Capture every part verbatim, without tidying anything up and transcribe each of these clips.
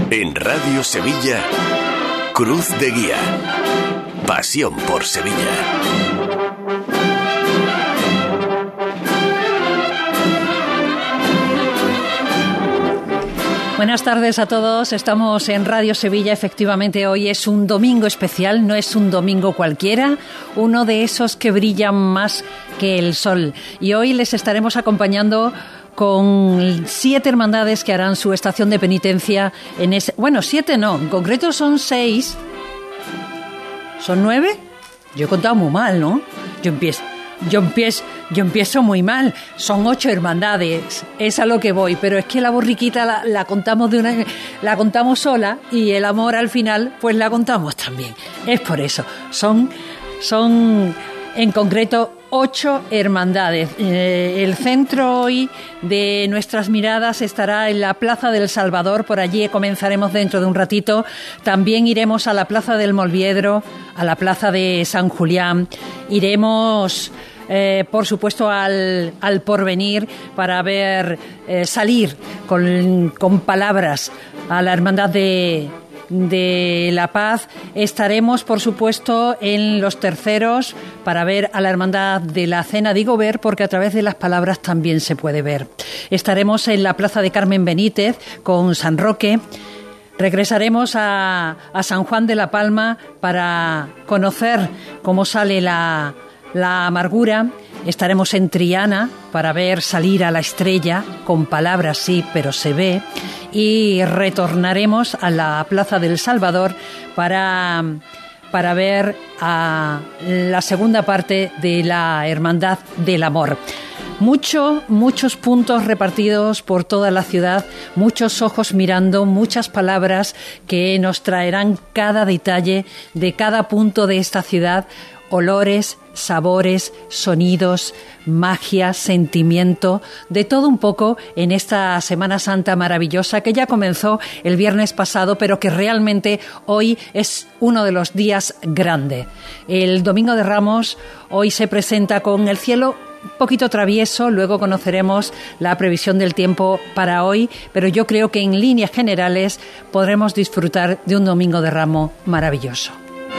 En Radio Sevilla, Cruz de Guía. Pasión por Sevilla. Buenas tardes a todos, estamos en Radio Sevilla. Efectivamente, hoy es un domingo especial, no es un domingo cualquiera, uno de esos que brillan más que el sol. Y hoy les estaremos acompañando con siete hermandades que harán su estación de penitencia en ese... Bueno, siete no, en concreto son seis. ¿Son nueve? Yo he contado muy mal, ¿no? Yo empiezo... Yo empiezo, yo empiezo muy mal. Son ocho hermandades, es a lo que voy. Pero es que la borriquita la, la contamos de una, la contamos sola y el amor al final, pues la contamos también. Es por eso. Son, son en concreto ocho hermandades. Eh, el centro hoy de nuestras miradas estará en la Plaza del Salvador. Por allí comenzaremos dentro de un ratito. También iremos a la Plaza del Molviedro, a la Plaza de San Julián. Iremos... Eh, por supuesto al, al Porvenir para ver eh, salir con, con palabras a la Hermandad de, de la Paz. Estaremos por supuesto en los terceros para ver a la Hermandad de la Cena. Digo ver porque a través de las palabras también se puede ver. Estaremos en la Plaza de Carmen Benítez con San Roque. Regresaremos a, a San Juan de la Palma para conocer cómo sale la La amargura. Estaremos en Triana para ver salir a la estrella, con palabras sí, pero se ve. Y retornaremos a la Plaza del Salvador para, para ver a la segunda parte de la Hermandad del Amor. Mucho, muchos puntos repartidos por toda la ciudad, muchos ojos mirando, muchas palabras que nos traerán cada detalle de cada punto de esta ciudad. Olores, sabores, sonidos, magia, sentimiento, de todo un poco en esta Semana Santa maravillosa que ya comenzó el viernes pasado, pero que realmente hoy es uno de los días grandes. El Domingo de Ramos hoy se presenta con el cielo un poquito travieso, luego conoceremos la previsión del tiempo para hoy, pero yo creo que en líneas generales podremos disfrutar de un Domingo de Ramos maravilloso.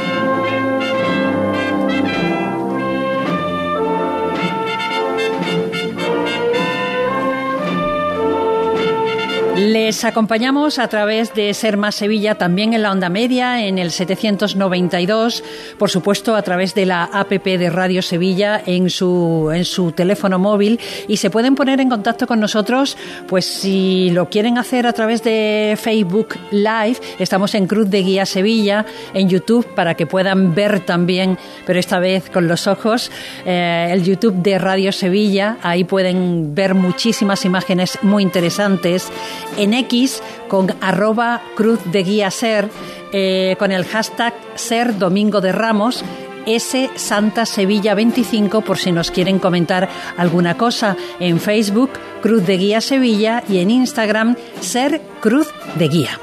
Les acompañamos a través de Ser Más Sevilla, también en la onda media, en el setecientos noventa y dos, por supuesto a través de la app de Radio Sevilla en su, en su teléfono móvil, y se pueden poner en contacto con nosotros, pues si lo quieren hacer a través de Facebook Live, estamos en Cruz de Guía Sevilla, en YouTube, para que puedan ver también, pero esta vez con los ojos, eh, el YouTube de Radio Sevilla. Ahí pueden ver muchísimas imágenes muy interesantes. En X con arroba Cruz de Guía Ser, eh, con el hashtag Ser Domingo de Ramos, S Santa Sevilla veinticinco, por si nos quieren comentar alguna cosa. En Facebook Cruz de Guía Sevilla y en Instagram Ser Cruz de Guía.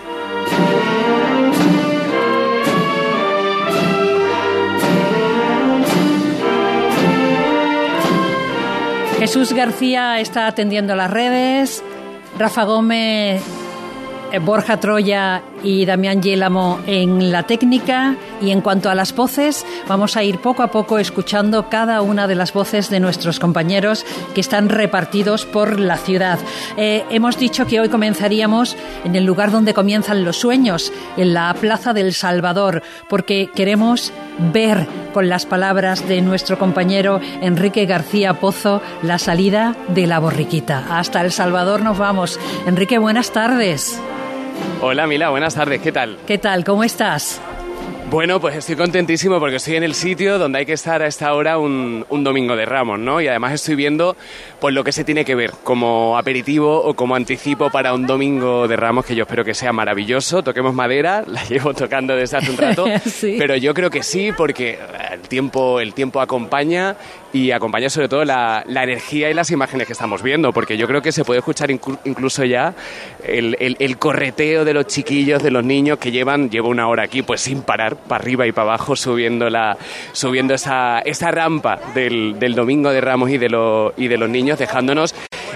Jesús García está atendiendo las redes. Rafa Gómez, Borja Troya y Damián Yélamo en la técnica. Y en cuanto a las voces, vamos a ir poco a poco escuchando cada una de las voces de nuestros compañeros que están repartidos por la ciudad. Eh, hemos dicho que hoy comenzaríamos en el lugar donde comienzan los sueños, en la Plaza del Salvador, porque queremos ver con las palabras de nuestro compañero Enrique García Pozo la salida de la borriquita. Hasta El Salvador nos vamos. Enrique, buenas tardes. Hola Mila, buenas tardes, ¿qué tal? ¿Qué tal? ¿Cómo estás? Bueno, pues estoy contentísimo porque estoy en el sitio donde hay que estar a esta hora un, un Domingo de Ramos, ¿no? Y además estoy viendo pues lo que se tiene que ver como aperitivo o como anticipo para un Domingo de Ramos que yo espero que sea maravilloso. Toquemos madera, la llevo tocando desde hace un rato, sí. Pero yo creo que sí, porque el tiempo, el tiempo acompaña y acompaña sobre todo la, la energía y las imágenes que estamos viendo, porque yo creo que se puede escuchar inclu- incluso ya el, el, el correteo de los chiquillos, de los niños que llevan, llevo una hora aquí pues sin parar, para arriba y para abajo, subiendo la subiendo esa, esa rampa del, del Domingo de Ramos y de, lo, y de los niños, dejándonos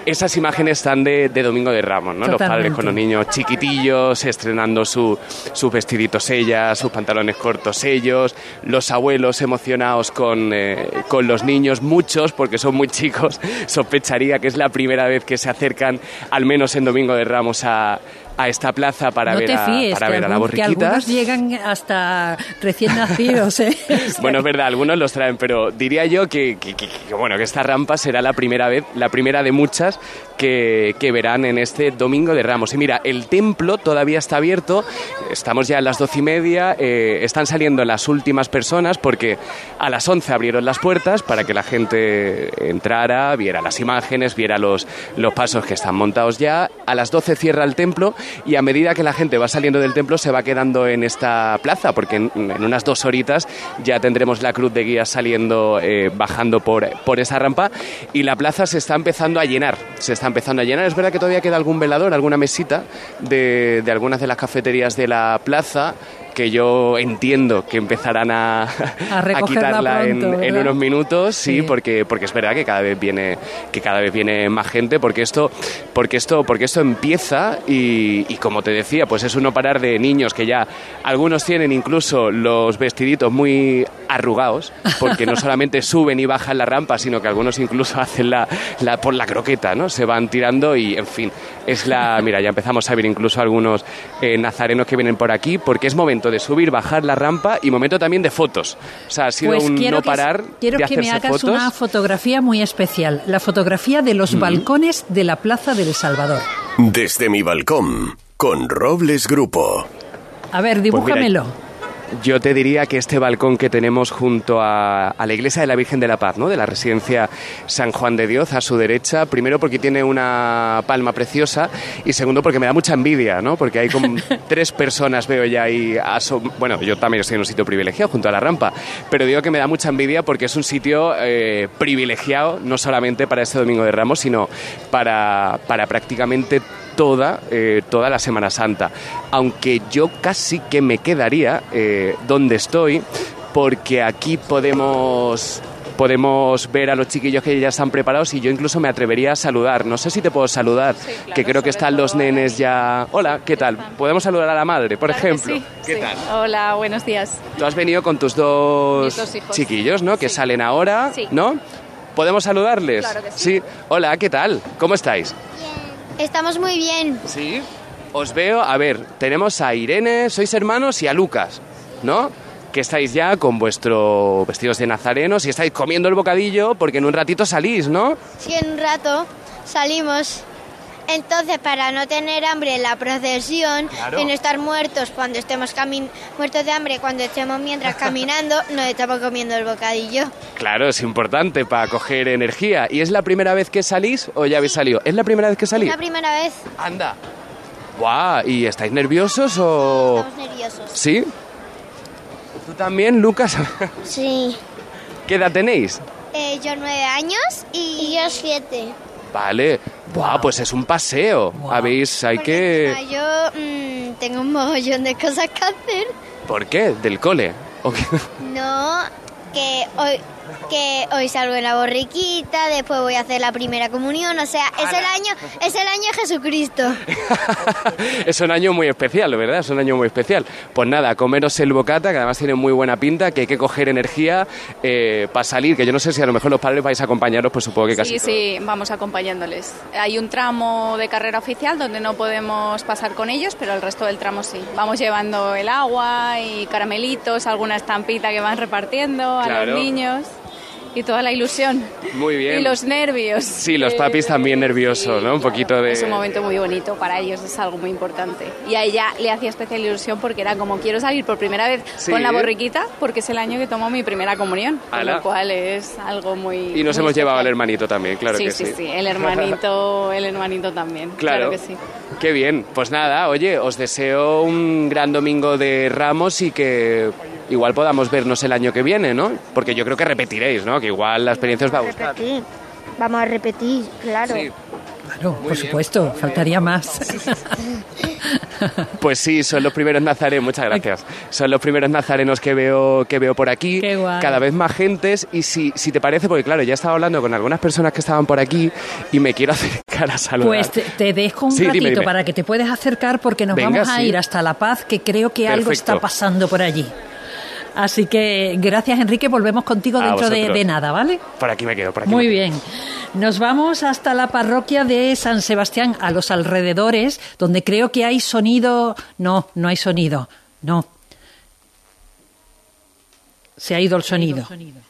esas imágenes están de, de Domingo de Ramos, ¿no? Totalmente. Los padres con los niños chiquitillos, estrenando su, sus vestiditos ellas, sus pantalones cortos ellos, los abuelos emocionados con, eh, con los niños, muchos, porque son muy chicos, sospecharía que es la primera vez que se acercan, al menos en Domingo de Ramos, a... a esta plaza para no ver, te a, fíes, para que ver a la algún- que borriquita. algunos llegan hasta recién nacidos, ¿eh? Bueno, es verdad, algunos los traen, pero diría yo que, que, que- que, bueno, que esta rampa será la primera vez, la primera de muchas que, que verán en este Domingo de Ramos. Y mira, el templo todavía está abierto, estamos ya a las doce y media, eh, están saliendo las últimas personas porque a las once abrieron las puertas para que la gente entrara, viera las imágenes, viera los, los pasos que están montados ya. A las doce cierra el templo y a medida que la gente va saliendo del templo se va quedando en esta plaza, porque en, en unas dos horitas ya tendremos la cruz de guía saliendo, eh, bajando por, por esa rampa, y la plaza se está empezando a llenar, se está empezando a llenar. Es verdad que todavía queda algún velador, alguna mesita de, de algunas de las cafeterías de la plaza, que yo entiendo que empezarán a, A recogerla quitarla en, pronto, en ¿verdad? unos minutos, sí, Sí. porque porque es verdad que cada vez viene que cada vez viene más gente, porque esto porque esto porque esto empieza y, y como te decía, pues es un no parar de niños que ya algunos tienen incluso los vestiditos muy arrugados, porque no solamente suben y bajan la rampa, sino que algunos incluso hacen la, la por la croqueta, ¿no? Se van tirando y, en fin, es la... Mira, ya empezamos a ver incluso algunos eh, nazarenos que vienen por aquí, porque es momento de subir, bajar la rampa y momento también de fotos. O sea, ha sido Pues un quiero no que- parar quiero de que me hacerse hagas fotos. una fotografía muy especial, la fotografía de los balcones de la Plaza del Salvador. Desde mi balcón, con Robles Grupo. A ver, Pues dibújamelo. Yo te diría que este balcón que tenemos junto a, a la iglesia de la Virgen de la Paz, ¿no? De la residencia San Juan de Dios, a su derecha, primero porque tiene una palma preciosa y segundo porque me da mucha envidia, ¿no? Porque hay como tres personas, veo ya ahí, asom- bueno, yo también estoy en un sitio privilegiado junto a la rampa, pero digo que me da mucha envidia porque es un sitio eh, privilegiado, no solamente para este Domingo de Ramos, sino para, para prácticamente toda, eh, toda la Semana Santa. Aunque yo casi que me quedaría eh, donde estoy, porque aquí podemos, podemos ver a los chiquillos que ya están preparados y yo incluso me atrevería a saludar. No sé si te puedo saludar, Sí, claro, que creo que sobre están los todo nenes ahí. ya... Hola, ¿qué tal? ¿Podemos saludar a la madre, por Claro que ejemplo? sí, ¿Qué sí. tal? Hola, buenos días. Tú has venido con tus dos, Mis dos hijos. chiquillos, ¿no? Que Sí. salen ahora, Sí. ¿no? ¿Podemos saludarles? Claro que sí. Hola, ¿qué tal? ¿Cómo estáis? Estamos muy bien. Sí. Os veo, a ver, tenemos a Irene, sois hermanos, y a Lucas, ¿no? Que estáis ya con vuestros vestidos de nazarenos y estáis comiendo el bocadillo porque en un ratito salís, ¿no? Si en un rato salimos. Entonces, para no tener hambre en la procesión Claro. y no estar muertos cuando estemos camin muertos de hambre cuando estemos mientras caminando, nos estamos comiendo el bocadillo. Claro, es importante para coger energía. ¿Y es la primera vez que salís o ya habéis salido? ¿Es la primera vez que Es salís? la primera vez. Anda. Guau, ¿y estáis nerviosos o...? Estamos nerviosos. ¿Sí? ¿Tú también, Lucas? Sí. ¿Qué edad tenéis? Eh, yo nueve años y, yo siete. Vale. Buah, pues es un paseo. Guau. Habéis, hay Porque que... encima yo mm, tengo un mogollón de cosas que hacer. ¿Por qué? ¿Del cole? ¿O qué? No, que hoy que hoy salgo en la borriquita, después voy a hacer la primera comunión, o sea, es el año es el año de Jesucristo. Es un año muy especial, ¿verdad? Es un año muy especial. Pues nada, comeros el bocata, que además tiene muy buena pinta, que hay que coger energía eh, para salir, que yo no sé si a lo mejor los padres vais a acompañaros, pues supongo que casi Sí, todos. sí, vamos acompañándoles. Hay un tramo de carrera oficial donde no podemos pasar con ellos, pero el resto del tramo sí. Vamos llevando el agua y caramelitos, alguna estampita que van repartiendo a Claro. los niños y toda la ilusión. Muy bien. Y los nervios. Sí, los papis también nerviosos, ¿no? Un poquito de... Es un momento muy bonito para ellos, es algo muy importante. Y a ella le hacía especial ilusión porque era como quiero salir por primera vez Sí. con la borriquita porque es el año que tomo mi primera comunión, con Ala. lo cual es algo muy Y nos muy hemos llevado al especial. hermanito también, claro sí, que sí, sí. sí, el hermanito, el hermanito también, Claro. claro, que sí. Qué bien. Pues nada, oye, os deseo un gran domingo de Ramos y que igual podamos vernos el año que viene, ¿no? Porque yo creo que repetiréis, ¿no? Que igual la experiencia os va a gustar. Repetir. Vamos a repetir, claro. Sí. Claro, Muy por bien. supuesto, faltaría más. Pues sí, son los primeros nazarenos, muchas gracias. Son los primeros nazarenos que veo que veo por aquí. Qué guay. Cada vez más gentes. Y si, si te parece, porque claro, ya estaba hablando con algunas personas que estaban por aquí y me quiero acercar a saludar. Pues te, te dejo un sí, ratito dime, dime. para que te puedas acercar porque nos Venga, vamos a sí. ir hasta La Paz, que creo que algo Perfecto. está pasando por allí. Así que gracias, Enrique, volvemos contigo A dentro de, vosotros. de nada, ¿vale? Por aquí me quedo, por aquí. Muy me quedo. bien. Nos vamos hasta la parroquia de San Sebastián, a los alrededores, donde creo que hay sonido. No, no hay sonido. No. Se ha ido el sonido.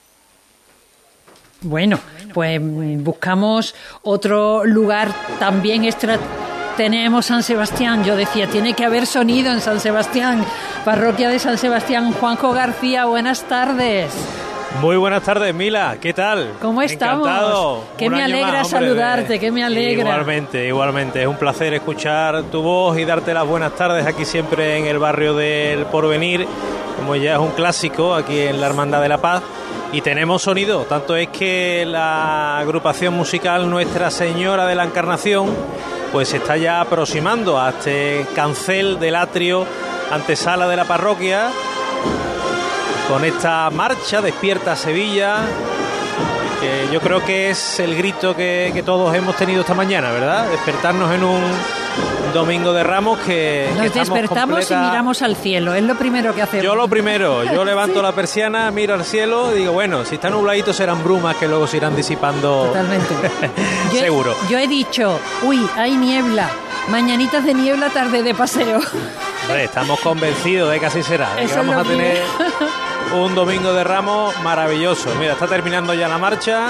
Bueno, pues buscamos otro lugar también extra. Tenemos San Sebastián, yo decía, tiene que haber sonido en San Sebastián. Parroquia de San Sebastián. Juanjo García, buenas tardes. Muy buenas tardes, Mila, ¿qué tal? ¿Cómo estamos? Encantado. Que Un me año alegra más, hombre, saludarte, de- que me alegra. Igualmente, igualmente, es un placer escuchar tu voz y darte las buenas tardes aquí siempre en el barrio del Porvenir, como ya es un clásico aquí en la Hermandad de la Paz. Y tenemos sonido, tanto es que la agrupación musical Nuestra Señora de la Encarnación pues se está ya aproximando a este cancel del atrio antesala de la parroquia con esta marcha Despierta Sevilla, que yo creo que es el grito que, que todos hemos tenido esta mañana, ¿verdad? Despertarnos en un domingo de Ramos que, que Nos estamos despertamos completa- y miramos al cielo, es lo primero que hacemos. Yo lo primero, yo levanto la persiana, miro al cielo y digo, bueno, si está nubladito serán brumas que luego se irán disipando. Totalmente. Yo he- Seguro. Yo he dicho, uy, hay niebla, mañanitas de niebla, tarde de paseo. Hombre, estamos convencidos de que así será, de que Eso es vamos lo a tener que- un domingo de Ramos maravilloso. Mira, está terminando ya la marcha.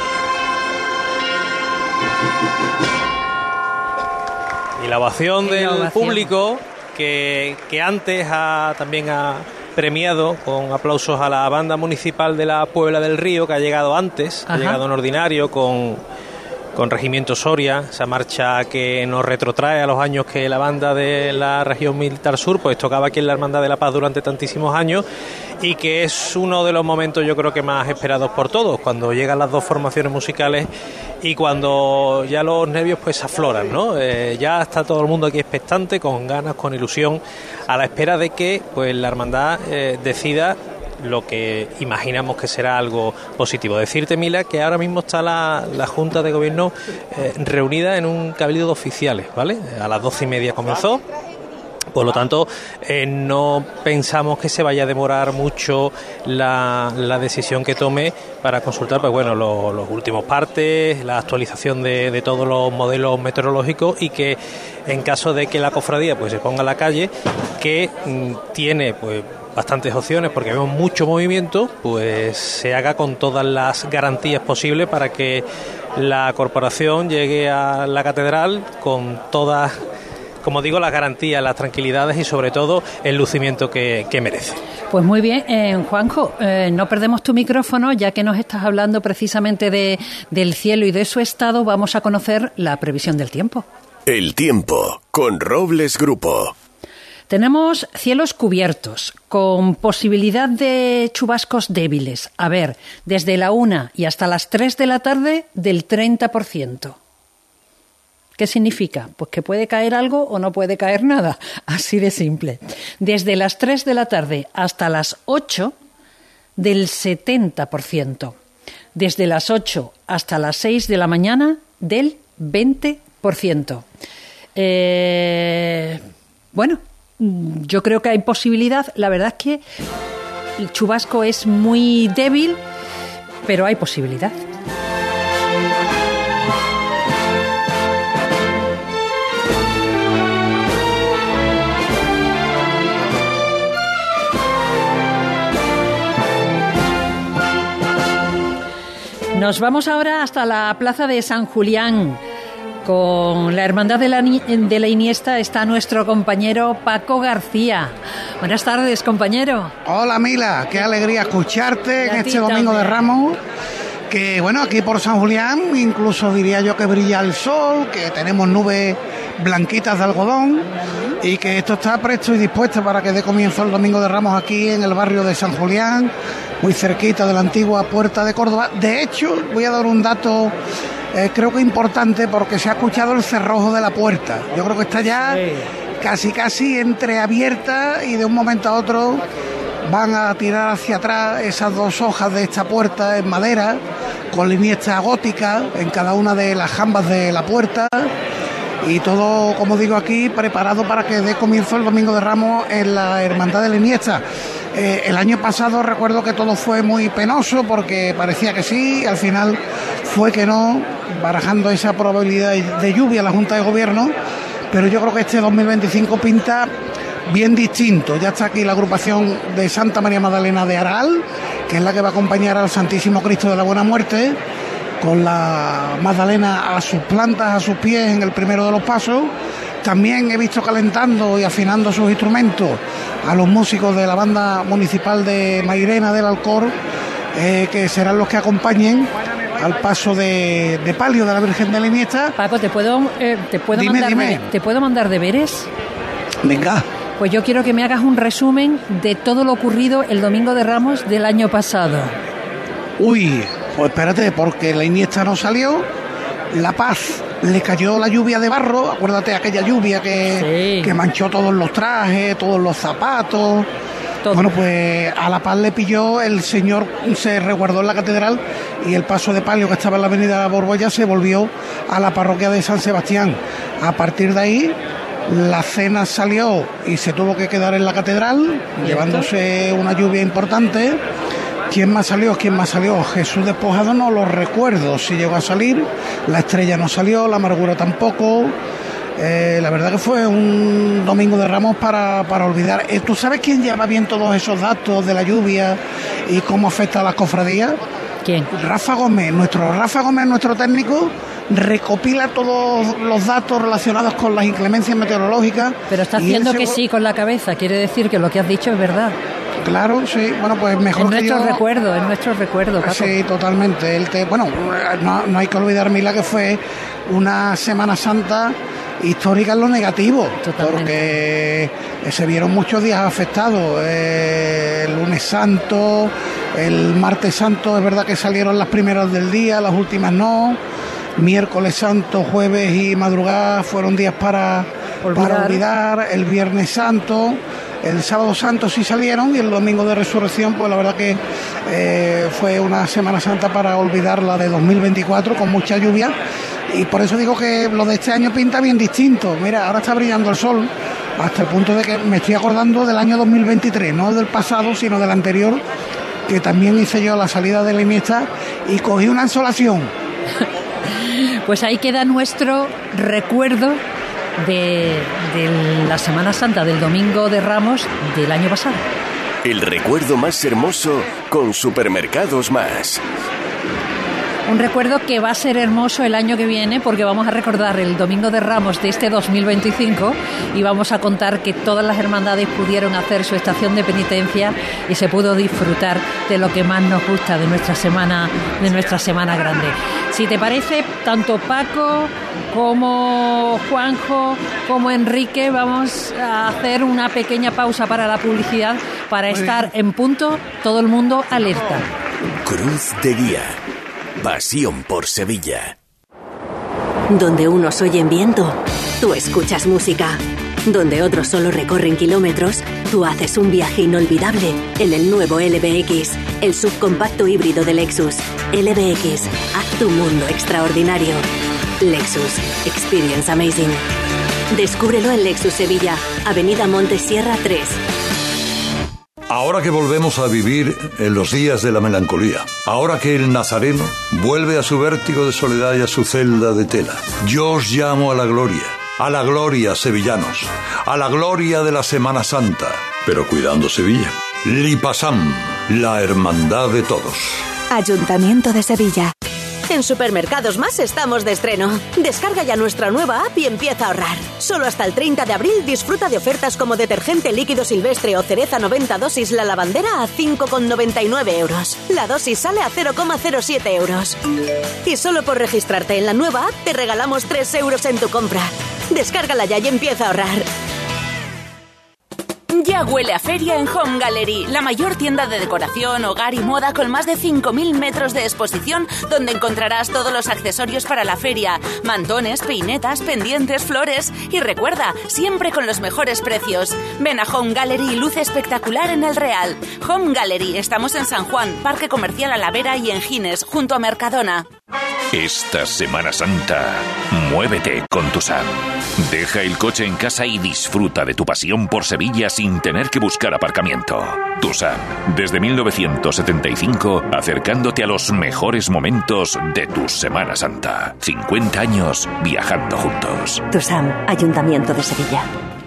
Y la ovación Y la del ovación. público que, que antes ha, también ha premiado con aplausos a la banda municipal de la Puebla del Río, que ha llegado antes, Ajá. ha llegado en ordinario con, con Regimiento Soria, esa marcha que nos retrotrae a los años que la banda de la región militar sur pues tocaba aquí en la Hermandad de la Paz durante tantísimos años, y que es uno de los momentos yo creo que más esperados por todos, cuando llegan las dos formaciones musicales y cuando ya los nervios pues afloran, ¿no? Eh, ya está todo el mundo aquí expectante, con ganas, con ilusión, a la espera de que pues la hermandad eh, decida lo que imaginamos que será algo positivo. Decirte, Mila, que ahora mismo está la, la Junta de Gobierno eh, reunida en un cabildo de oficiales, ¿vale? A las doce y media comenzó. Por lo tanto, eh, no pensamos que se vaya a demorar mucho la, la decisión que tome para consultar, pues bueno, lo- los últimos partes, la actualización de, de todos los modelos meteorológicos, y que en caso de que la cofradía pues se ponga a la calle, que mm, tiene pues bastantes opciones porque vemos mucho movimiento, pues se haga con todas las garantías posibles para que la corporación llegue a la catedral con todas, como digo, las garantías, las tranquilidades y sobre todo el lucimiento que, que merece. Pues muy bien, eh, Juanjo, eh, no perdemos tu micrófono, ya que nos estás hablando precisamente de, del cielo y de su estado, vamos a conocer la previsión del tiempo. El tiempo con Robles Grupo. Tenemos cielos cubiertos, con posibilidad de chubascos débiles. A ver, desde la una y hasta las tres de la tarde, del treinta por ciento. ¿Qué significa? Pues que puede caer algo o no puede caer nada. Así de simple. Desde las tres de la tarde hasta las ocho, del setenta por ciento. Desde las ocho hasta las seis de la mañana, del veinte por ciento. Eh, bueno, yo creo que hay posibilidad. La verdad es que el chubasco es muy débil, pero hay posibilidad. Nos vamos ahora hasta la plaza de San Julián. Con la Hermandad de la, Ni- de la Iniesta está nuestro compañero Paco García. Buenas tardes, compañero. Hola Mila, qué alegría escucharte Y a en ti este domingo de también. Ramos. Que bueno, aquí por San Julián incluso diría yo que brilla el sol, que tenemos nubes blanquitas de algodón y que esto está presto y dispuesto para que dé comienzo el domingo de Ramos aquí en el barrio de San Julián, muy cerquita de la antigua Puerta de Córdoba. De hecho, voy a dar un dato eh, creo que importante, porque se ha escuchado el cerrojo de la puerta. Yo creo que está ya casi casi entreabierta, y de un momento a otro van a tirar hacia atrás esas dos hojas de esta puerta en madera, con la iniesta gótica en cada una de las jambas de la puerta, y todo, como digo aquí, preparado para que dé comienzo el Domingo de Ramos en la Hermandad de la Iniesta. Eh, el año pasado recuerdo que todo fue muy penoso porque parecía que sí, al final fue que no, barajando esa probabilidad de lluvia la Junta de Gobierno, pero yo creo que este dos mil veinticinco pinta bien distinto. Ya está aquí la agrupación de Santa María Magdalena de Aral, que es la que va a acompañar al Santísimo Cristo de la Buena Muerte, con la Magdalena a sus plantas, a sus pies en el primero de los pasos. También he visto calentando y afinando sus instrumentos a los músicos de la banda municipal de Mairena del Alcor, eh, que serán los que acompañen al paso de, de palio de la Virgen de la Iniesta. Paco, ¿te puedo, eh, te puedo, dime, mandar, dime. ¿te puedo mandar deberes? Venga. Pues yo quiero que me hagas un resumen de todo lo ocurrido el Domingo de Ramos del año pasado. Uy, pues espérate, porque la Iniesta no salió, La Paz le cayó la lluvia de barro, acuérdate aquella lluvia que, sí. que manchó todos los trajes, todos los zapatos. Todo. Bueno, pues a La Paz le pilló, el señor se resguardó en la catedral y el paso de palio que estaba en la avenida Borbolla se volvió a la parroquia de San Sebastián. A partir de ahí la cena salió y se tuvo que quedar en la catedral, llevándose una lluvia importante. ¿Quién más salió? ¿Quién más salió? Jesús Despojado no lo recuerdo si llegó a salir, la Estrella no salió, la Amargura tampoco. Eh, la verdad que fue un Domingo de Ramos para, para olvidar. Eh, ¿Tú sabes quién lleva bien todos esos datos de la lluvia y cómo afecta a las cofradías? ¿Quién? Rafa Gómez, nuestro Rafa Gómez, nuestro técnico, recopila todos los datos relacionados con las inclemencias meteorológicas. Pero está haciendo que sí con la cabeza, quiere decir que lo que has dicho es verdad. Claro, sí, bueno, pues mejor en nuestro yo... recuerdo, en nuestro recuerdo, Paco. Sí, totalmente. El te... Bueno, no, no hay que olvidar, Mila, que fue una Semana Santa histórica en lo negativo, totalmente. Porque se vieron muchos días afectados. Eh, el lunes santo, el martes santo, es verdad que salieron las primeras del día, las últimas no. Miércoles santo, jueves y madrugada fueron días para olvidar. para olvidar. El viernes santo, el sábado santo sí salieron, y el domingo de resurrección, pues la verdad que eh, fue una Semana Santa para olvidar, la de dos mil veinticuatro, con mucha lluvia. Y por eso digo que lo de este año pinta bien distinto. Mira, ahora está brillando el sol, hasta el punto de que me estoy acordando del año dos mil veintitrés, no del pasado, sino del anterior, que también hice yo la salida de la Iniesta y cogí una insolación. Pues ahí queda nuestro recuerdo de, de la Semana Santa, del Domingo de Ramos del año pasado. El recuerdo más hermoso con Supermercados Más. Un recuerdo que va a ser hermoso el año que viene, porque vamos a recordar el Domingo de Ramos de este dos mil veinticinco y vamos a contar que todas las hermandades pudieron hacer su estación de penitencia y se pudo disfrutar de lo que más nos gusta de nuestra semana, de nuestra semana grande. Si te parece, tanto Paco como Juanjo como Enrique vamos a hacer una pequeña pausa para la publicidad para estar en punto, todo el mundo alerta. Cruz de Guía. Pasión por Sevilla. Donde unos oyen viento, tú escuchas música. Donde otros solo recorren kilómetros, tú haces un viaje inolvidable en el nuevo L B X, el subcompacto híbrido de Lexus. L B X, haz tu mundo extraordinario. Lexus, experience amazing. Descúbrelo en Lexus Sevilla, Avenida Montesierra tres. Ahora que volvemos a vivir en los días de la melancolía, ahora que el nazareno vuelve a su vértigo de soledad y a su celda de tela, yo os llamo a la gloria, a la gloria, sevillanos, a la gloria de la Semana Santa, pero cuidando Sevilla. Lipasam, la hermandad de todos. Ayuntamiento de Sevilla. En Supermercados Más estamos de estreno. Descarga ya nuestra nueva app y empieza a ahorrar. Solo hasta el treinta de abril disfruta de ofertas como detergente líquido silvestre o cereza noventa dosis La Lavandera a cinco con noventa y nueve euros. La dosis sale a cero coma cero siete euros. Y solo por registrarte en la nueva app te regalamos tres euros en tu compra. Descárgala ya y empieza a ahorrar. Ya huele a feria en Home Gallery, la mayor tienda de decoración, hogar y moda con más de cinco mil metros de exposición, donde encontrarás todos los accesorios para la feria, mantones, peinetas, pendientes, flores y recuerda, siempre con los mejores precios. Ven a Home Gallery y luce espectacular en El Real. Home Gallery, estamos en San Juan, Parque Comercial Alavera y en Gines, junto a Mercadona. Esta Semana Santa, muévete con Tusam. Deja el coche en casa y disfruta de tu pasión por Sevilla sin tener que buscar aparcamiento. Tusam, desde mil novecientos setenta y cinco, acercándote a los mejores momentos de tu Semana Santa. cincuenta años viajando juntos. Tusam, Ayuntamiento de Sevilla.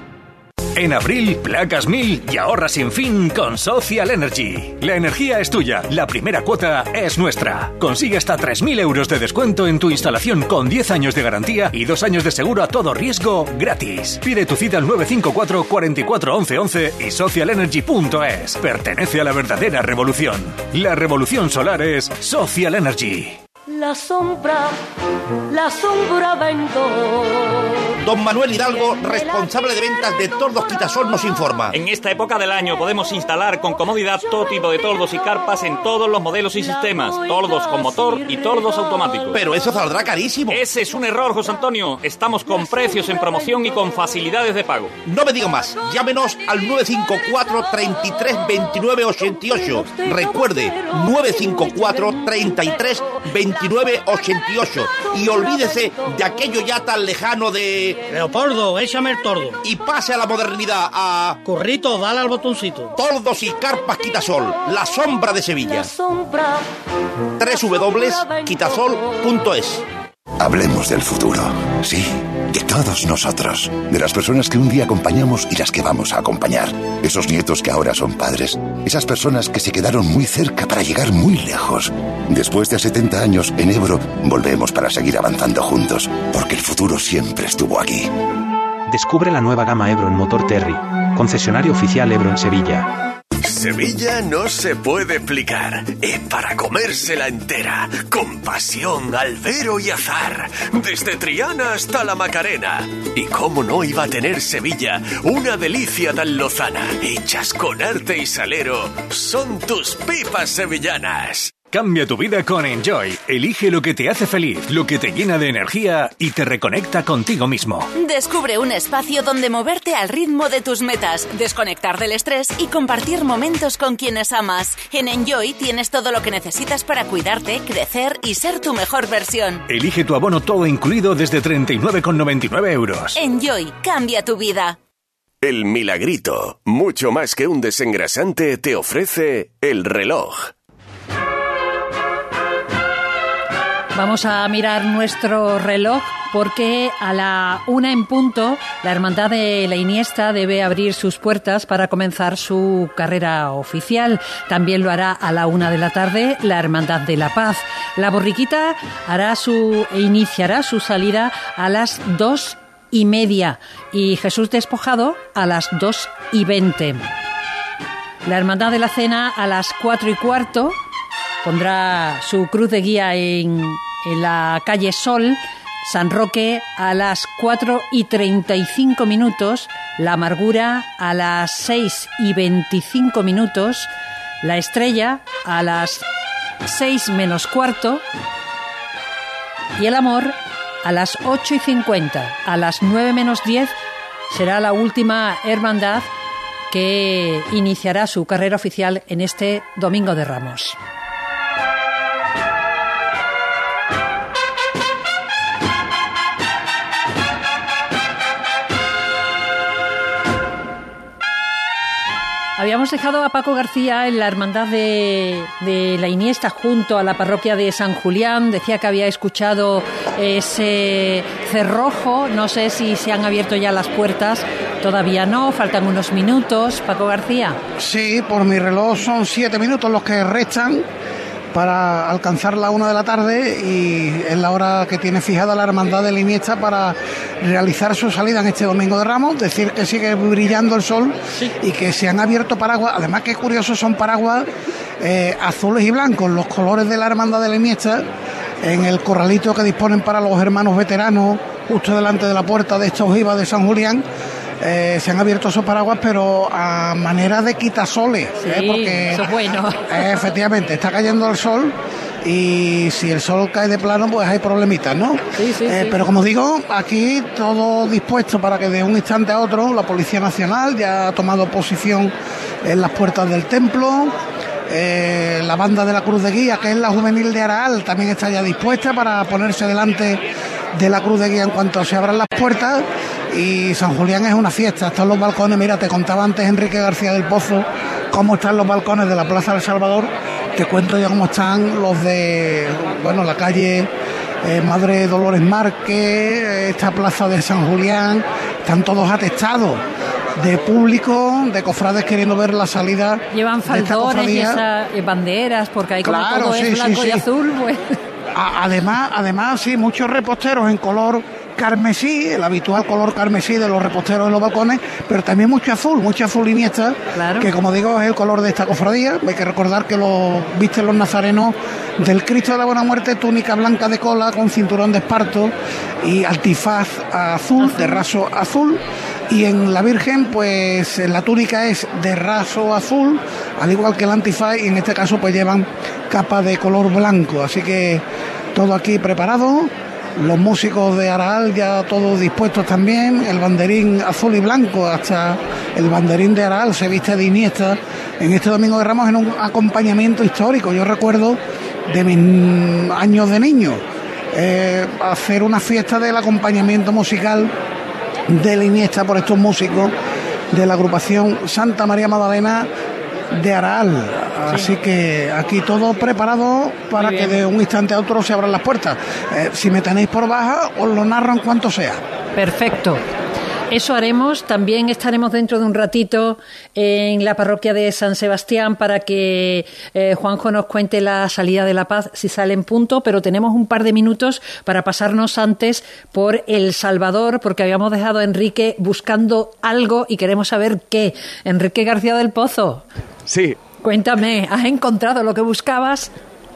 En abril, placas mil y ahorra sin fin con Social Energy. La energía es tuya, la primera cuota es nuestra. Consigue hasta tres mil euros de descuento en tu instalación con diez años de garantía y dos años de seguro a todo riesgo gratis. Pide tu cita al nueve cinco cuatro, cuatro cuatro, once once y social energy punto es. Pertenece a la verdadera revolución. La revolución solar es Social Energy. La sombra, la sombra vendo. Don Manuel Hidalgo, responsable de ventas de Tordos Quitasol, nos informa. En esta época del año podemos instalar con comodidad todo tipo de tordos y carpas en todos los modelos y sistemas. Tordos con motor y tordos automáticos. Pero eso saldrá carísimo. Ese es un error, José Antonio. Estamos con precios en promoción y con facilidades de pago. No me diga más. Llámenos al nueve cinco cuatro, treinta y tres, veintinueve, ochenta y ocho. Recuerde, nueve cinco cuatro, treinta y tres, veintinueve, ochenta y ocho. Y olvídese de aquello ya tan lejano de... Leopoldo, échame el tordo. Y pase a la modernidad, a... Corrito, dale al botoncito. Tordos y carpas Quitasol, la sombra de Sevilla. doble u doble u doble u punto quitasol punto es. Hablemos del futuro, sí, de todos nosotros, de las personas que un día acompañamos y las que vamos a acompañar, esos nietos que ahora son padres, esas personas que se quedaron muy cerca para llegar muy lejos. Después de setenta años, en Ebro, volvemos para seguir avanzando juntos, porque el futuro siempre estuvo aquí. Descubre la nueva gama Ebro en Motor Terry, concesionario oficial Ebro en Sevilla. Sevilla no se puede explicar, es para comérsela entera, con pasión, albero y azar, desde Triana hasta la Macarena. Y cómo no iba a tener Sevilla una delicia tan lozana, hechas con arte y salero, son tus pipas sevillanas. Cambia tu vida con Enjoy. Elige lo que te hace feliz, lo que te llena de energía y te reconecta contigo mismo. Descubre un espacio donde moverte al ritmo de tus metas, desconectar del estrés y compartir momentos con quienes amas. En Enjoy tienes todo lo que necesitas para cuidarte, crecer y ser tu mejor versión. Elige tu abono todo incluido desde treinta y nueve con noventa y nueve euros. Enjoy, cambia tu vida. El Milagrito, mucho más que un desengrasante, te ofrece el reloj. Vamos a mirar nuestro reloj porque a la una en punto la Hermandad de la Iniesta debe abrir sus puertas para comenzar su carrera oficial. También lo hará a la una de la tarde la Hermandad de la Paz. La borriquita hará su e iniciará su salida a las dos y media y Jesús Despojado a las dos y veinte. La Hermandad de la Cena a las cuatro y cuarto pondrá su cruz de guía en, en la calle Sol. San Roque a las cuatro y treinta y cinco minutos, la Amargura a las seis y veinticinco minutos, la Estrella a las seis menos cuarto y el Amor a las ocho y cincuenta. A las nueve menos diez será la última hermandad que iniciará su carrera oficial en este Domingo de Ramos. Habíamos dejado a Paco García en la Hermandad de, de la Iniesta junto a la parroquia de San Julián. Decía que había escuchado ese cerrojo. No sé si se han abierto ya las puertas. Todavía no, faltan unos minutos. Paco García. Sí, por mi reloj son siete minutos los que restan para alcanzar la una de la tarde y es la hora que tiene fijada la Hermandad de la Iniesta para realizar su salida en este Domingo de Ramos. Decir que sigue brillando el sol, sí, y que se han abierto paraguas. Además, que curiosos son paraguas eh, azules y blancos, los colores de la Hermandad de la Iniesta, en el corralito que disponen para los hermanos veteranos justo delante de la puerta de esta ojiva de San Julián. eh, se han abierto esos paraguas, pero a manera de quitasoles, Sí, ¿eh? Porque eso es bueno. eh, efectivamente está cayendo el sol y si el sol cae de plano pues hay problemitas, ¿no? Sí, sí, Eh, sí. Pero como digo, aquí todo dispuesto para que de un instante a otro la Policía Nacional ya ha tomado posición en las puertas del templo. Eh, la banda de la Cruz de Guía, que es la juvenil de Araal, también está ya dispuesta para ponerse delante de la Cruz de Guía en cuanto se abran las puertas. Y San Julián es una fiesta, están los balcones. Mira, te contaba antes Enrique García del Pozo cómo están los balcones de la Plaza del Salvador. Te cuento ya cómo están los de, bueno, la calle eh, Madre Dolores Márquez, esta plaza de San Julián. Están todos atestados de público, de cofrades queriendo ver la salida. Llevan de esta faldones y cofradía. esas eh, banderas, porque ahí como Claro, todo sí, es blanco sí, y sí. azul, pues... A- Además, además, sí, muchos reposteros en color carmesí, el habitual color carmesí de los reposteros en los balcones, pero también mucho azul, mucho azul iniesta, que como digo es el color de esta cofradía. Hay que recordar que lo visten los nazarenos del Cristo de la Buena Muerte, túnica blanca de cola con cinturón de esparto y antifaz azul, de raso azul. Y en la Virgen, pues la túnica es de raso azul, al igual que el antifaz, y en este caso pues llevan capa de color blanco. Así que todo aquí preparado, los músicos de Araal ya todos dispuestos también, el banderín azul y blanco, hasta el banderín de Araal se viste de Iniesta en este Domingo de Ramos en un acompañamiento histórico. Yo recuerdo de mis años de niño eh, hacer una fiesta del acompañamiento musical de la Iniesta por estos músicos de la agrupación Santa María Magdalena de Araal. Así que aquí todo preparado para Muy que bien. de un instante a otro se abran las puertas. Eh, si me tenéis por baja, os lo narro en cuanto sea. Perfecto. Eso haremos. También estaremos dentro de un ratito en la parroquia de San Sebastián para que eh, Juanjo nos cuente la salida de La Paz, si sale en punto, pero tenemos un par de minutos para pasarnos antes por El Salvador, porque habíamos dejado a Enrique buscando algo y queremos saber qué. Enrique García del Pozo, Sí. cuéntame, ¿has encontrado lo que buscabas?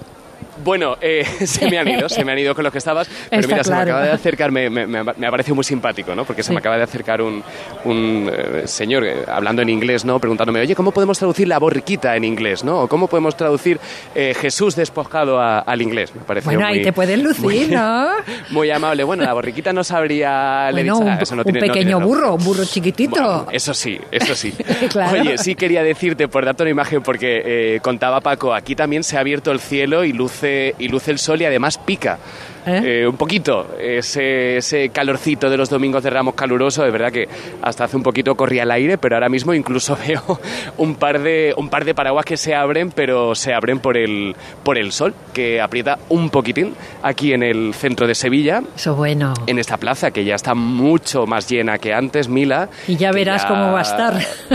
Bueno, eh, se me han ido, se me han ido con los que estabas, pero Está mira, se me claro. acaba de acercar, me, me, me ha parecido muy simpático, ¿no? Porque se Sí. me acaba de acercar un, un eh, señor eh, hablando en inglés, ¿no? Preguntándome, oye, ¿cómo podemos traducir la borriquita en inglés, ¿no? O ¿cómo podemos traducir eh, Jesús despojado a- al inglés? Me pareció Bueno, ahí muy, te puedes lucir, muy- ¿no? muy amable. Bueno, la borriquita no sabría... le he Bueno, dicho, un, "Ah, eso no un tiene- no tiene pequeño nombre". burro, un burro chiquitito. Bueno, eso sí, eso sí. Claro. Oye, sí quería decirte, por darte una imagen, porque eh, contaba Paco, aquí también se ha abierto el cielo y luce, y luce el sol y además pica. ¿Eh? Eh, un poquito, ese, ese calorcito de los domingos de Ramos caluroso, es verdad que hasta hace un poquito corría el aire, pero ahora mismo incluso veo un par de, un par de paraguas que se abren, pero se abren por el, por el sol, que aprieta un poquitín aquí en el centro de Sevilla. Eso es bueno. En esta plaza, que ya está mucho más llena que antes, Mila. Y ya que verás ya- cómo va a estar.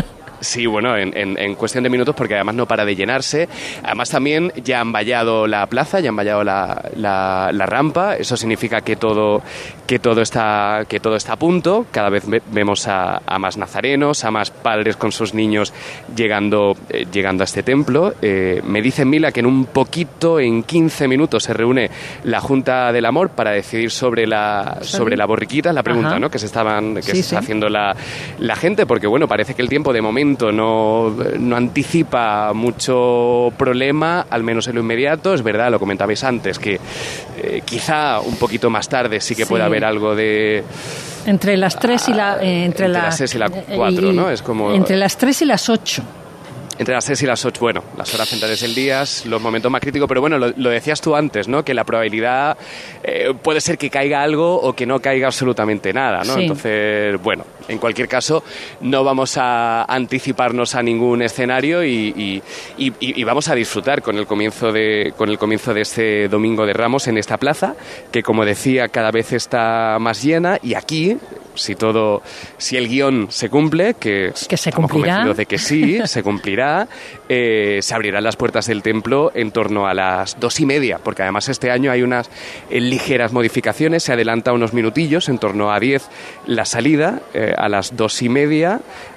Sí, bueno, en, en- en cuestión de minutos, porque además no para de llenarse. Además también ya han vallado la plaza, ya han vallado la, la- la rampa. Eso significa que todo, que todo está, que todo está a punto. Cada vez ve- vemos a, a más nazarenos, a más padres con sus niños llegando, eh, llegando a este templo. Eh, me dice Mila que en un poquito, en quince minutos, se reúne la Junta del Amor para decidir sobre la, sobre la borriquita, la pregunta, Ajá. ¿no? Que se estaban, que Sí, se está sí. haciendo la, la gente, porque bueno, parece que el tiempo de momento no, no anticipa mucho problema, al menos en lo inmediato. Es verdad, lo comentabais antes, que eh, quizá un poquito más tarde sí que Sí. pueda haber algo de... Entre las tres y la... eh, entre, entre la- las seis y la cuatro, y- ¿no? Es como... Entre las tres y las ocho. Entre las seis y las ocho, bueno, las horas centrales del día, los momentos más críticos, pero bueno, lo, lo decías tú antes, ¿no? Que la probabilidad eh, puede ser que caiga algo o que no caiga absolutamente nada, ¿no? Sí. Entonces, bueno, en cualquier caso, no vamos a anticiparnos a ningún escenario y, y- y- y vamos a disfrutar con el comienzo de con el comienzo de este Domingo de Ramos en esta plaza, que como decía, cada vez está más llena, y aquí, si todo, si el guión se cumple, que, Que se estamos cumplirá. convencidos de que sí, se cumplirá, eh, se abrirán las puertas del templo en torno a las dos y media, porque además este año hay unas eh, ligeras modificaciones, se adelanta unos minutillos, en torno a diez la salida, eh, a las dos y media,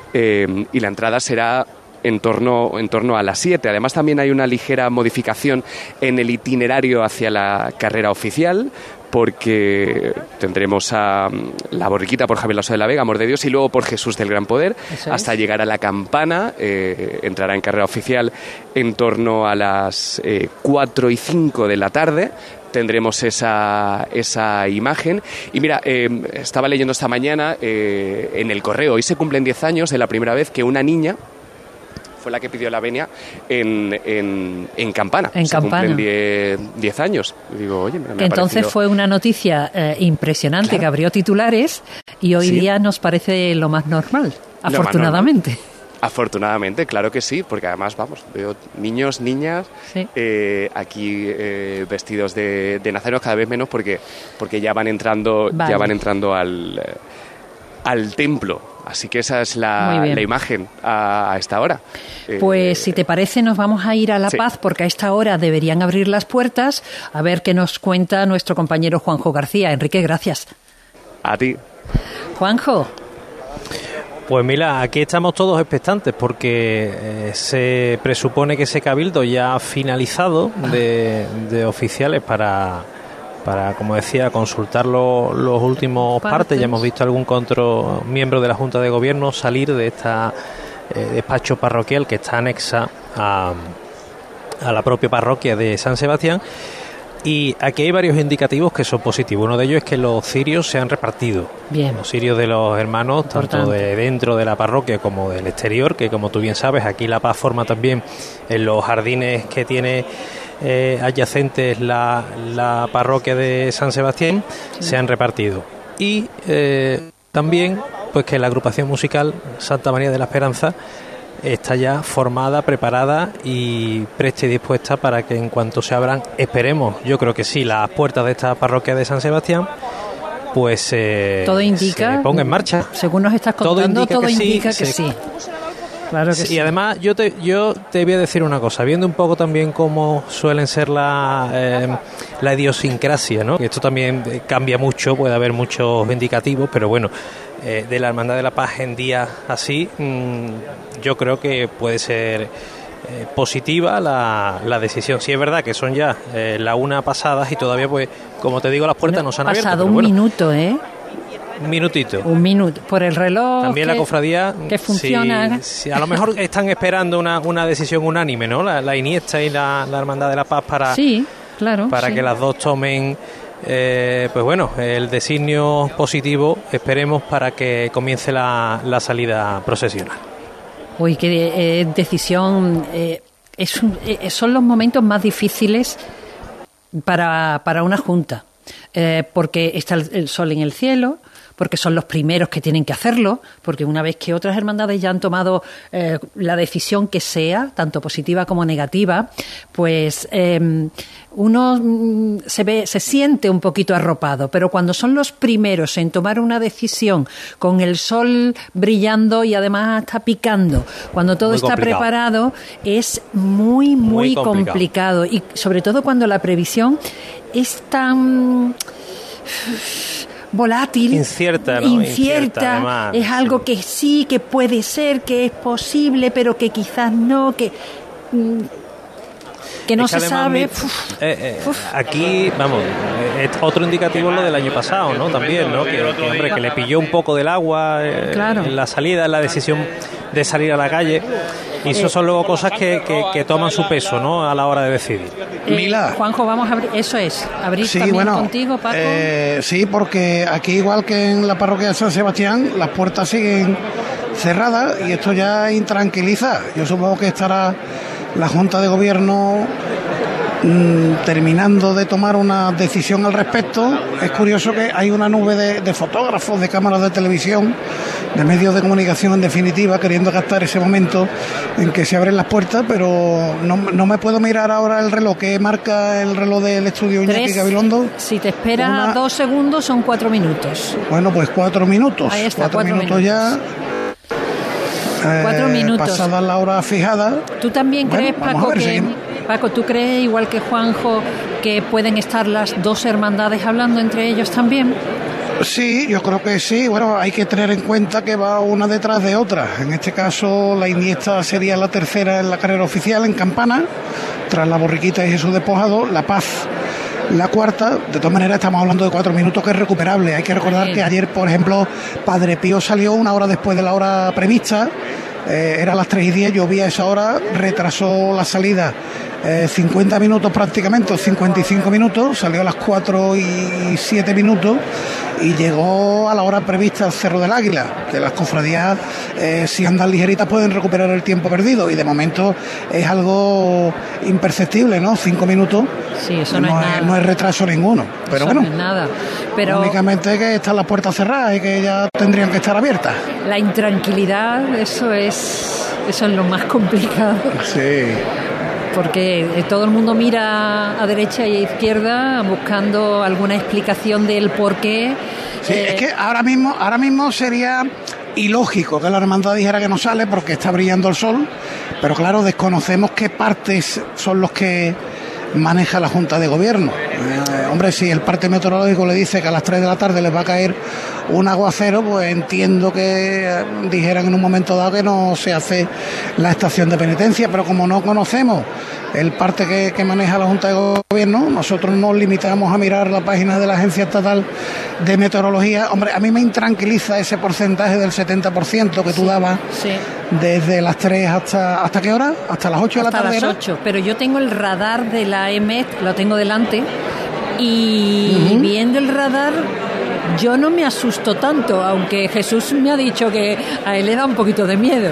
eh, y la entrada será en torno, en torno a las siete. Además también hay una ligera modificación en el itinerario hacia la carrera oficial, porque tendremos a la borriquita por Javier Lasso de la Vega, Amor de Dios, y luego por Jesús del Gran Poder, Eso hasta es. llegar a la campana. Eh, entrará en carrera oficial en torno a las eh, cuatro y cinco de la tarde. Tendremos esa, esa imagen. Y mira, eh, estaba leyendo esta mañana eh, en el correo, hoy se cumplen diez años de la primera vez que una niña fue la que pidió la venia en, en, en Campana. En se Campana. cumplen diez años. Y digo, oye, me, me ha Entonces parecido... fue una noticia eh, impresionante, Claro. que abrió titulares y hoy Sí. día nos parece lo más normal, más afortunadamente. Afortunadamente, claro que sí, porque además, vamos, veo niños, niñas Sí. eh, aquí eh, vestidos de, de nazarenos, cada vez menos porque, porque ya van entrando, Vale. ya van entrando al, eh, al templo. Así que esa es Muy la, bien. la imagen a, a esta hora. Eh, Pues si te parece nos vamos a ir a La sí. Paz, porque a esta hora deberían abrir las puertas, a ver qué nos cuenta nuestro compañero Juanjo García. Enrique, gracias. A ti. Juanjo. Pues mira, aquí estamos todos expectantes porque eh, se presupone que ese cabildo ya ha finalizado de, de oficiales para, para, como decía, consultar lo- los últimos partes. Partes. Ya hemos visto algún otro miembro de la Junta de Gobierno salir de esta eh, despacho parroquial que está anexa a, a la propia parroquia de San Sebastián. Y aquí hay varios indicativos que son positivos. Uno de ellos es que los cirios se han repartido. Bien. Los cirios de los hermanos, tanto Importante. de dentro de la parroquia como del exterior, que como tú bien sabes, aquí La Paz forma también en los jardines que tiene eh, adyacentes la, la parroquia de San Sebastián, se han repartido. Y eh, también pues que la agrupación musical Santa María de la Esperanza está ya formada, preparada y presta y dispuesta para que en cuanto se abran, esperemos, yo creo que sí, las puertas de esta parroquia de San Sebastián, pues eh, Todo indica, se ponga en marcha. Según nos estás Todo contando, indica todo que sí, indica que se- sí. Claro que sí. Y además yo te, yo te voy a decir una cosa, viendo un poco también cómo suelen ser la, eh, la idiosincrasia, ¿no? Que esto también eh, cambia mucho, puede haber muchos indicativos, pero bueno, eh, de la Hermandad de la Paz en días así, mmm, yo creo que puede ser eh, positiva la, la decisión. Sí es verdad que son ya eh, la una pasadas y todavía, pues, como te digo, las puertas no se han abierto. Pasado pero un bueno, minuto, ¿eh? un minutito. Un minuto. Por el reloj. También que, la cofradía que funciona. si- si a lo mejor están esperando una, una decisión unánime, ¿no? La, la Iniesta y la, la Hermandad de la Paz para, Sí, claro. para sí. que las dos tomen eh, pues bueno, el designio positivo, esperemos, para que comience la, la salida procesional. Uy, qué eh, decisión. eh, es un- eh, son los momentos más difíciles para, para una junta, eh, porque está el, el sol en el cielo, porque son los primeros que tienen que hacerlo, porque una vez que otras hermandades ya han tomado eh, la decisión que sea, tanto positiva como negativa, pues eh, uno mm, se ve, se siente un poquito arropado, pero cuando son los primeros en tomar una decisión con el sol brillando y además está picando, cuando todo Muy está complicado. preparado, es muy, muy, Muy complicado. complicado. Y sobre todo cuando la previsión es tan volátil, Incierta, ¿no? incierta, Incierta, además, es algo que sí, que puede ser, que es posible, pero que quizás no, que mm, que no Es que se además sabe. mi- Uf, eh, eh, aquí, vamos, eh, es otro indicativo es lo del año pasado, ¿no? También, ¿no? Que, que, hombre, que le pilló un poco del agua eh, Claro. en la salida, en la decisión de salir a la calle. Y eso son luego cosas que, que, que toman su peso, ¿no? A la hora de decidir. eh, Juanjo, vamos a abrir, eso es, abrir Sí, también bueno, contigo, Paco. eh, sí, porque aquí, igual que en la parroquia de San Sebastián, las puertas siguen cerradas y esto ya intranquiliza. Yo supongo que estará la Junta de Gobierno mm, terminando de tomar una decisión al respecto. Es curioso que hay una nube de, de fotógrafos, de cámaras de televisión, de medios de comunicación en definitiva, queriendo captar ese momento en que se abren las puertas, pero no, no me puedo mirar ahora el reloj que marca el reloj del estudio Iñaki Tres. Gabilondo. Si te esperas Una- dos segundos, son cuatro minutos. Bueno, pues cuatro minutos. Ahí está, cuatro, cuatro minutos, ya. Eh, Cuatro minutos. Pasada la hora fijada. ¿Tú también Bueno, crees, vamos Paco, a ver, que seguimos. Paco, tú crees, igual que Juanjo, que pueden estar las dos hermandades hablando entre ellos también? Sí, yo creo que sí. Bueno, hay que tener en cuenta que va una detrás de otra. En este caso, la Iniesta sería la tercera en la carrera oficial en Campana, tras la Borriquita y Jesús Despojado. La Paz la cuarta. De todas maneras estamos hablando de cuatro minutos, que es recuperable. Hay que recordar que ayer, por ejemplo, Padre Pío salió una hora después de la hora prevista. Eh, era las tres y diez, llovía a esa hora, retrasó la salida eh, cincuenta minutos prácticamente, o cincuenta y cinco minutos, salió a las cuatro y siete minutos y llegó a la hora prevista al Cerro del Águila, que las cofradías, eh, si andan ligeritas, pueden recuperar el tiempo perdido, y de momento es algo imperceptible, ¿no? Cinco minutos, sí, eso no, no, es, es, nada. no es retraso ninguno, pero eso bueno, no es nada. Pero únicamente que están las puertas cerradas y que ya tendrían que estar abiertas. La intranquilidad, eso es eso es lo más complicado. Sí. Porque todo el mundo mira a derecha y a izquierda buscando alguna explicación del por qué. Sí, eh, es que ahora mismo, ahora mismo sería ilógico que la hermandad dijera que no sale porque está brillando el sol, pero claro, desconocemos qué partes son los que maneja la Junta de Gobierno. Eh, hombre, si el parte meteorológico le dice que a las tres de la tarde les va a caer un aguacero, pues entiendo que dijeran en un momento dado que no se hace la estación de penitencia, pero como no conocemos el parte que, que maneja la Junta de Gobierno, nosotros nos limitamos a mirar la página de la Agencia Estatal de Meteorología. Hombre, a mí me intranquiliza ese porcentaje del setenta por ciento que tú dabas, sí, desde las tres hasta ¿hasta qué hora? Hasta las ocho de la tarde. Hasta las ocho, pero yo tengo el radar de la E M E T, lo tengo delante, y uh-huh. viendo el radar yo no me asusto tanto, aunque Jesús me ha dicho que a él le da un poquito de miedo.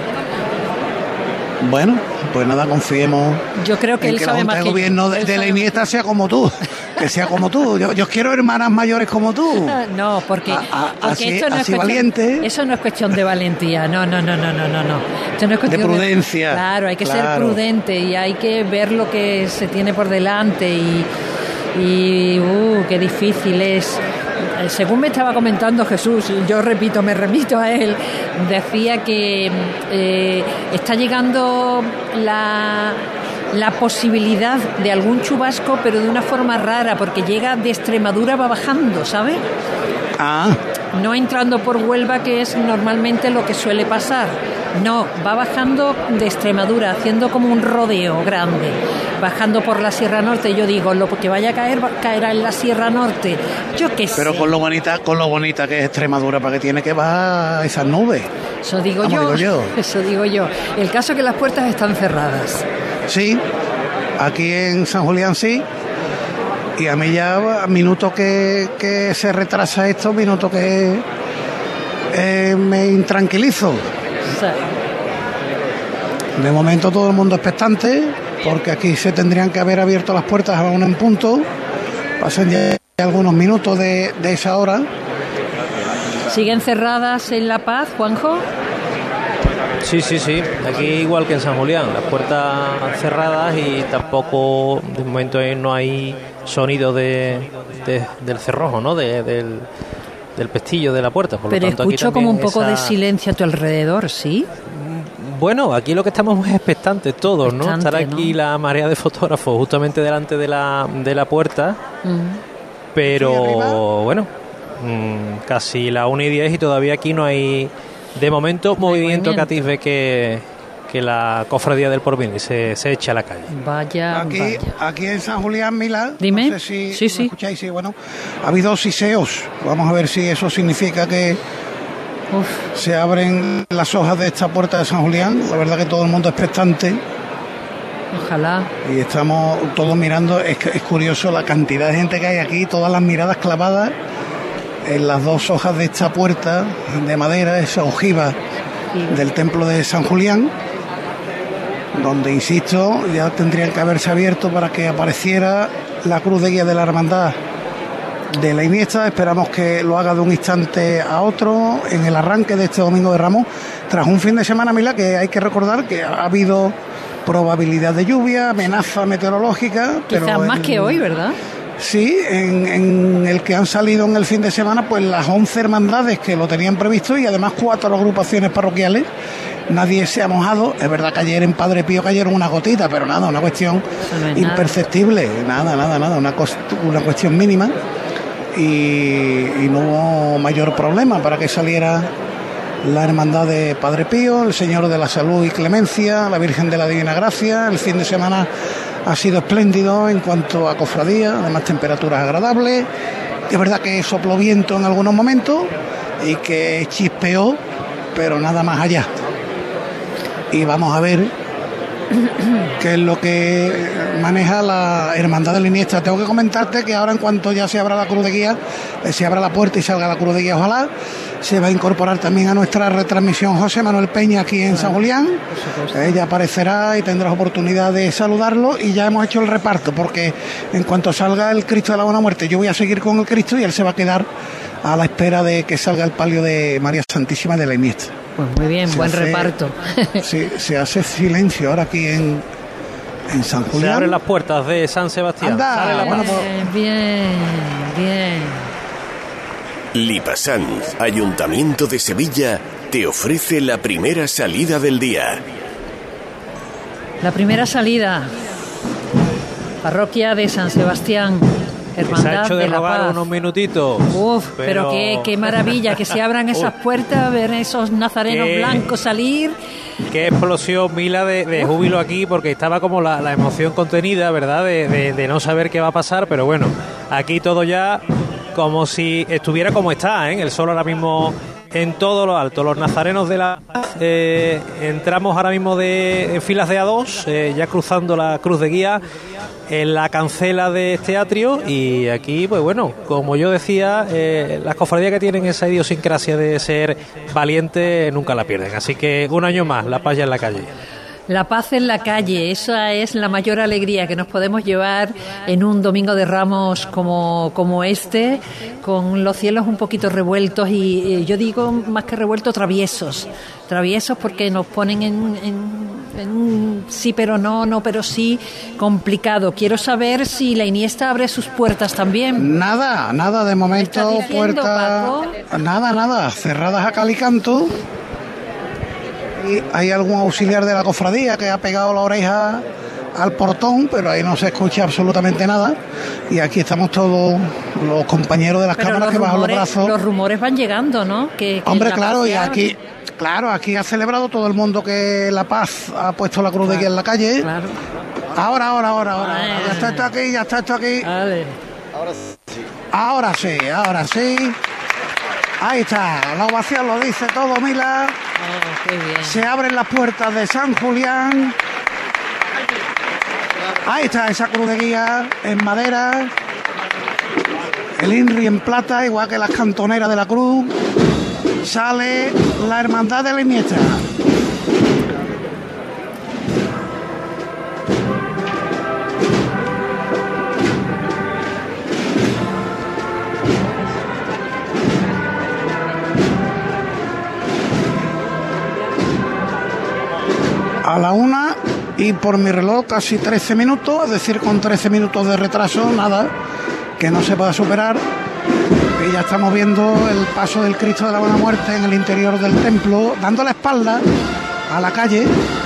Bueno, pues nada, confiemos. Yo creo que en él que sabe la más Junta que de Gobierno de, de la Iniesta sea como tú, que sea como tú. Yo, yo quiero hermanas mayores como tú. No, porque, a, a, porque así, esto no así es cuestión, valiente. Eso no es cuestión de valentía, no, no, no, no, no, no, no. Esto no es cuestión de prudencia. De, claro, hay que claro. ser prudente y hay que ver lo que se tiene por delante y, y uh, qué difícil es. Según me estaba comentando Jesús, yo repito, me remito a él, decía que eh, está llegando la, la posibilidad de algún chubasco, pero de una forma rara, porque llega de Extremadura, va bajando, ¿sabes? Ah. No entrando por Huelva, que es normalmente lo que suele pasar. No, va bajando de Extremadura, haciendo como un rodeo grande, bajando por la Sierra Norte. Yo digo, lo que vaya a caer, caerá en la Sierra Norte. Yo qué sé. Pero con lo bonita, con lo bonita que es Extremadura, para que tiene que bajar esas nubes. Eso digo yo, digo yo. Eso digo yo. El caso es que las puertas están cerradas. Sí, aquí en San Julián sí. Y a mí ya, minuto que, que se retrasa esto, minuto que eh, me intranquilizo. Sí. De momento todo el mundo expectante, porque aquí se tendrían que haber abierto las puertas a la una en punto. Pasan ya algunos minutos de, de esa hora. ¿Siguen cerradas en La Paz, Juanjo? Sí, sí, sí. Aquí igual que en San Julián, las puertas cerradas y tampoco, de momento no hay sonido de, de del cerrojo, ¿no? De, del, del pestillo de la puerta. Por Pero lo tanto, escucho aquí como un poco esa... de silencio a tu alrededor, ¿sí? Bueno, aquí lo que estamos es expectantes todos, ¿no? Expectante, Estar aquí ¿no? La marea de fotógrafos justamente delante de la, de la puerta, Mm. pero bueno, mmm, casi la una y diez y todavía aquí no hay, de momento, movimiento, movimiento. que atisbe que, que la cofradía del Porvenir se, se echa a la calle. Vaya, Aquí, vaya. aquí en San Julián, Mila, Dime. no sé si Sí, me sí. escucháis, sí, bueno, ha habido siseos. Vamos a ver si eso significa que Uf. se abren las hojas de esta puerta de San Julián. La verdad que todo el mundo es expectante. Ojalá. Y estamos todos mirando, es, es curioso la cantidad de gente que hay aquí, todas las miradas clavadas en las dos hojas de esta puerta de madera, esa ojiva Sí. del templo de San Julián, donde, insisto, ya tendrían que haberse abierto para que apareciera la cruz de guía de la hermandad de la Iniesta. Esperamos que lo haga de un instante a otro en el arranque de este Domingo de Ramos, tras un fin de semana, Mila, que hay que recordar que ha habido probabilidad de lluvia, amenaza meteorológica. Quizás pero más en, que hoy, ¿verdad? Sí, en, en el que han salido en el fin de semana pues las once hermandades que lo tenían previsto y además cuatro agrupaciones parroquiales. Nadie se ha mojado. Es verdad que ayer en Padre Pío cayeron una gotita, pero nada, una cuestión no es imperceptible, nada, nada, nada, una, cost- una cuestión mínima. Y, y no hubo mayor problema para que saliera la hermandad de Padre Pío, el Señor de la Salud y Clemencia, la Virgen de la Divina Gracia. El fin de semana ha sido espléndido en cuanto a cofradía, además temperaturas agradables. Es verdad que sopló viento en algunos momentos y que chispeó, pero nada más allá. Y vamos a ver qué es lo que maneja la Hermandad de la Iniestra. Tengo que comentarte que ahora, en cuanto ya se abra la cruz de guía, eh, se abra la puerta y salga la cruz de guía, ojalá, se va a incorporar también a nuestra retransmisión José Manuel Peña aquí en San Julián. Ella aparecerá y tendrás oportunidad de saludarlo, y ya hemos hecho el reparto, porque en cuanto salga el Cristo de la Buena Muerte, yo voy a seguir con el Cristo y él se va a quedar a la espera de que salga el palio de María Santísima de la Iniestra. Pues muy bien, se buen hace, reparto. Sí, se hace silencio ahora aquí en, en San Julián. Se abren las puertas de San Sebastián. Anda, Sale la bien, bien, bien. Lipasan, Ayuntamiento de Sevilla, te ofrece la primera salida del día. La primera salida. Parroquia de San Sebastián. Hermandad se ha hecho de, de robar la Paz. Unos minutitos. Uf, pero, pero qué, qué maravilla que se abran esas puertas, ver esos nazarenos qué, blancos salir. Qué explosión, Mila, de, de júbilo aquí, porque estaba como la, la emoción contenida, ¿verdad? De, de, de no saber qué va a pasar, pero bueno, aquí todo ya como si estuviera como está, ¿eh? El sol ahora mismo en todo lo alto. Los nazarenos de la eh, entramos ahora mismo de, en filas de A dos, eh, ya cruzando la cruz de guía en la cancela de este atrio, y aquí, pues bueno, como yo decía, eh, las cofradías que tienen esa idiosincrasia de ser valientes nunca la pierden. Así que un año más, la paz ya en la calle. La paz en la calle, esa es la mayor alegría que nos podemos llevar en un Domingo de Ramos como, como este, con los cielos un poquito revueltos y eh, yo digo más que revueltos, traviesos. Traviesos porque nos ponen en, en, en un sí pero no, no pero sí complicado. Quiero saber si la Iniesta abre sus puertas también. Nada, nada de momento, puertas, nada, nada, cerradas a cal y canto. Y hay algún auxiliar de la cofradía que ha pegado la oreja al portón, pero ahí no se escucha absolutamente nada. Y aquí estamos todos los compañeros de las pero cámaras que rumores, bajan los brazos. Los rumores van llegando, ¿no? Que, que Hombre, claro, y aquí, claro, aquí ha celebrado todo el mundo que La Paz ha puesto la cruz claro, de guía en la calle. Claro. Ahora, ahora, ahora, ahora. Ay, ya está esto aquí, ya está esto aquí. Vale. Ahora sí. Ahora sí, ahora sí. Ahí está, la ovación lo dice todo, Mila. Oh, qué bien. Se abren las puertas de San Julián. Ahí está esa cruz de guía en madera. El INRI en plata, igual que las cantoneras de la cruz. Sale la Hermandad de la Iniestra. A la una y por mi reloj casi trece minutos, es decir, con trece minutos de retraso, nada que no se pueda superar. Y ya estamos viendo el paso del Cristo de la Buena Muerte en el interior del templo, dando la espalda a la calle.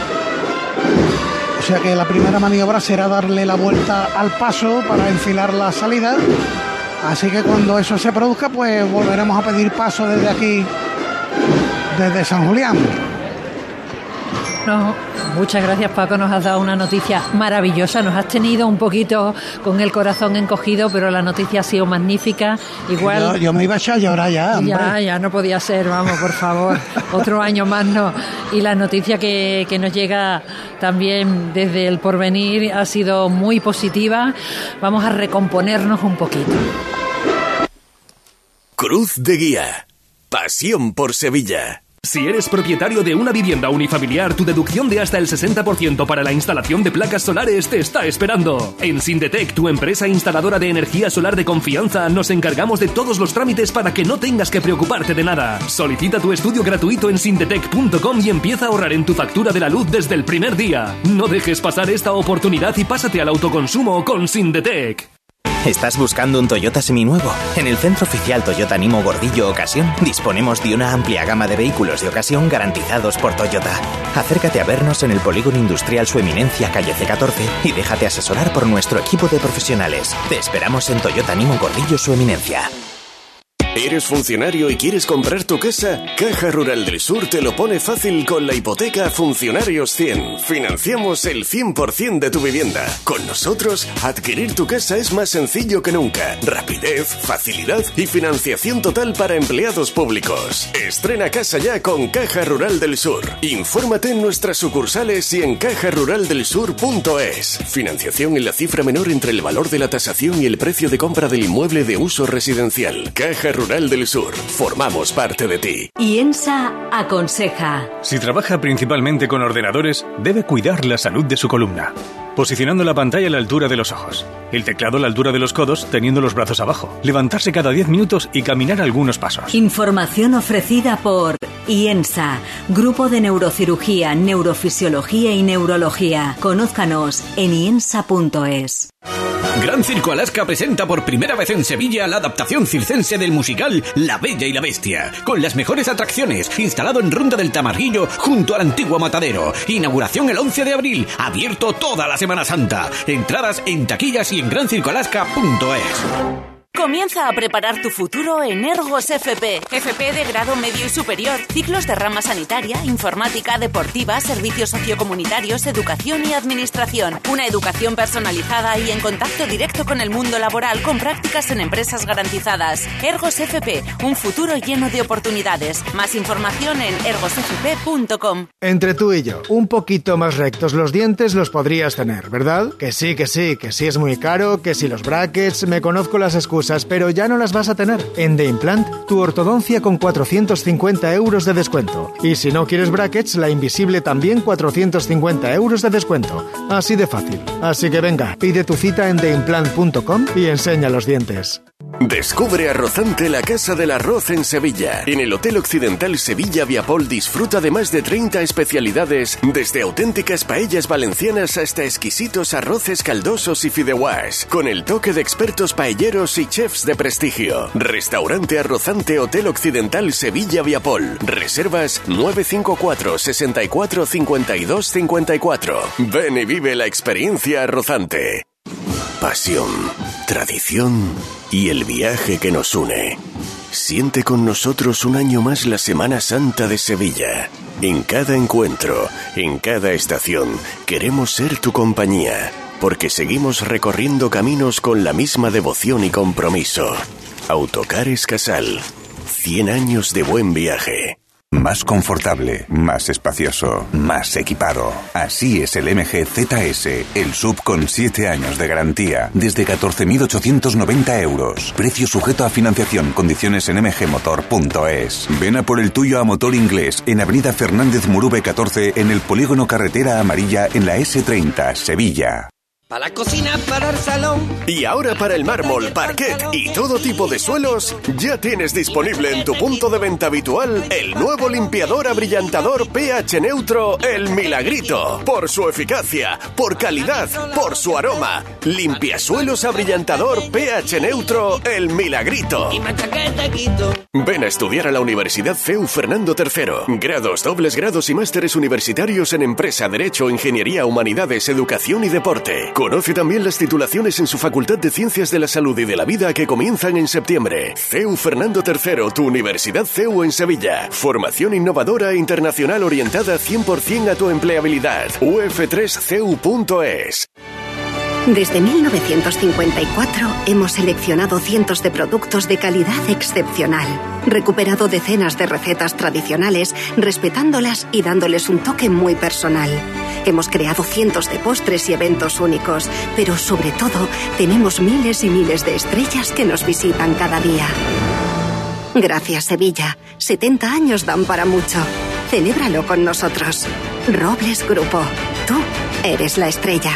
O sea que la primera maniobra será darle la vuelta al paso para enfilar la salida. Así que cuando eso se produzca, pues volveremos a pedir paso desde aquí, desde San Julián. No, muchas gracias, Paco, nos has dado una noticia maravillosa, nos has tenido un poquito con el corazón encogido, pero la noticia ha sido magnífica. Igual yo, yo me iba a echar a llorar ya, hombre. Ya, ya no podía ser, vamos, por favor, otro año más no. Y la noticia que, que nos llega también desde el Porvenir ha sido muy positiva. Vamos a recomponernos un poquito. Cruz de Guía, pasión por Sevilla. Si eres propietario de una vivienda unifamiliar, tu deducción de hasta el sesenta por ciento para la instalación de placas solares te está esperando. En Sindetec, tu empresa instaladora de energía solar de confianza, nos encargamos de todos los trámites para que no tengas que preocuparte de nada. Solicita tu estudio gratuito en sindetec punto com y empieza a ahorrar en tu factura de la luz desde el primer día. No dejes pasar esta oportunidad y pásate al autoconsumo con Sindetec. ¿Estás buscando un Toyota seminuevo? En el Centro Oficial Toyota Nimo Gordillo Ocasión disponemos de una amplia gama de vehículos de ocasión garantizados por Toyota. Acércate a vernos en el Polígono Industrial Su Eminencia, calle C catorce, y déjate asesorar por nuestro equipo de profesionales. Te esperamos en Toyota Nimo Gordillo Su Eminencia. ¿Eres funcionario y quieres comprar tu casa? Caja Rural del Sur te lo pone fácil con la hipoteca Funcionarios cien. Financiamos el cien por ciento de tu vivienda. Con nosotros, adquirir tu casa es más sencillo que nunca. Rapidez, facilidad y financiación total para empleados públicos. Estrena casa ya con Caja Rural del Sur. Infórmate en nuestras sucursales y en caja rural del sur punto es. Financiación en la cifra menor entre el valor de la tasación y el precio de compra del inmueble de uso residencial. Caja Rural del Sur. Formamos parte de ti. IENSA aconseja. Si trabaja principalmente con ordenadores, debe cuidar la salud de su columna. Posicionando la pantalla a la altura de los ojos, el teclado a la altura de los codos teniendo los brazos abajo, levantarse cada diez minutos y caminar algunos pasos. Información ofrecida por IENSA, Grupo de Neurocirugía, Neurofisiología y Neurología. Conózcanos en iensa punto es. Gran Circo Alaska presenta por primera vez en Sevilla la adaptación circense del musical La Bella y la Bestia, con las mejores atracciones, instalado en Ronda del Tamarguillo junto al antiguo matadero. Inauguración el once de abril, abierto toda la Semana Santa. Entradas en taquillas y en gran circo alaska punto es. Comienza a preparar tu futuro en Ergos F P. F P de grado medio y superior. Ciclos de rama sanitaria, informática, deportiva, servicios sociocomunitarios, educación y administración. Una educación personalizada y en contacto directo con el mundo laboral con prácticas en empresas garantizadas. Ergos F P, un futuro lleno de oportunidades. Más información en ergos f p punto com. Entre tú y yo, un poquito más rectos los dientes los podrías tener, ¿verdad? Que sí, que sí, que sí es muy caro, que si los brackets, me conozco las excusas, pero ya no las vas a tener. En The Implant, tu ortodoncia con cuatrocientos cincuenta euros de descuento. Y si no quieres brackets, la invisible también cuatrocientos cincuenta euros de descuento. Así de fácil. Así que venga, pide tu cita en the implant punto com y enseña los dientes. Descubre Arrozante, la casa del arroz en Sevilla. En el Hotel Occidental Sevilla Viapol disfruta de más de treinta especialidades, desde auténticas paellas valencianas hasta exquisitos arroces caldosos y fideuás, con el toque de expertos paelleros y chefs de prestigio. Restaurante Arrozante, Hotel Occidental Sevilla Viapol. Reservas nueve cinco cuatro, sesenta y cuatro, cincuenta y dos, cincuenta y cuatro. Ven y vive la experiencia Arrozante. Pasión, tradición y el viaje que nos une. Siente con nosotros un año más la Semana Santa de Sevilla. En cada encuentro, en cada estación, queremos ser tu compañía, porque seguimos recorriendo caminos con la misma devoción y compromiso. Autocares Casal, cien años de buen viaje. Más confortable, más espacioso, más equipado. Así es el M G Z S, el sub con siete años de garantía, desde catorce mil ochocientos noventa euros. Precio sujeto a financiación, condiciones en m g motor punto es. Ven a por el tuyo a Motor Inglés, en Avenida Fernández Murube catorce, en el Polígono Carretera Amarilla, en la ese treinta, Sevilla. Para la cocina, para el salón. Y ahora para el mármol, parquet y todo tipo de suelos, ya tienes disponible en tu punto de venta habitual el nuevo limpiador abrillantador pH neutro, el Milagrito. Por su eficacia, por calidad, por su aroma. Limpiasuelos abrillantador pH neutro, el Milagrito. Ven a estudiar a la Universidad C E U Fernando tercero. Grados, dobles grados y másteres universitarios en Empresa, Derecho, Ingeniería, Humanidades, Educación y Deporte. Conoce también las titulaciones en su Facultad de Ciencias de la Salud y de la Vida que comienzan en septiembre. C E U Fernando tercero, tu Universidad C E U en Sevilla. Formación innovadora e internacional orientada cien por ciento a tu empleabilidad. u f tres c e u punto es. Desde mil novecientos cincuenta y cuatro hemos seleccionado cientos de productos de calidad excepcional, recuperado decenas de recetas tradicionales, respetándolas y dándoles un toque muy personal. Hemos creado cientos de postres y eventos únicos, pero sobre todo tenemos miles y miles de estrellas que nos visitan cada día. Gracias, Sevilla. setenta años dan para mucho. Celébralo con nosotros. Robles Grupo. Tú eres la estrella.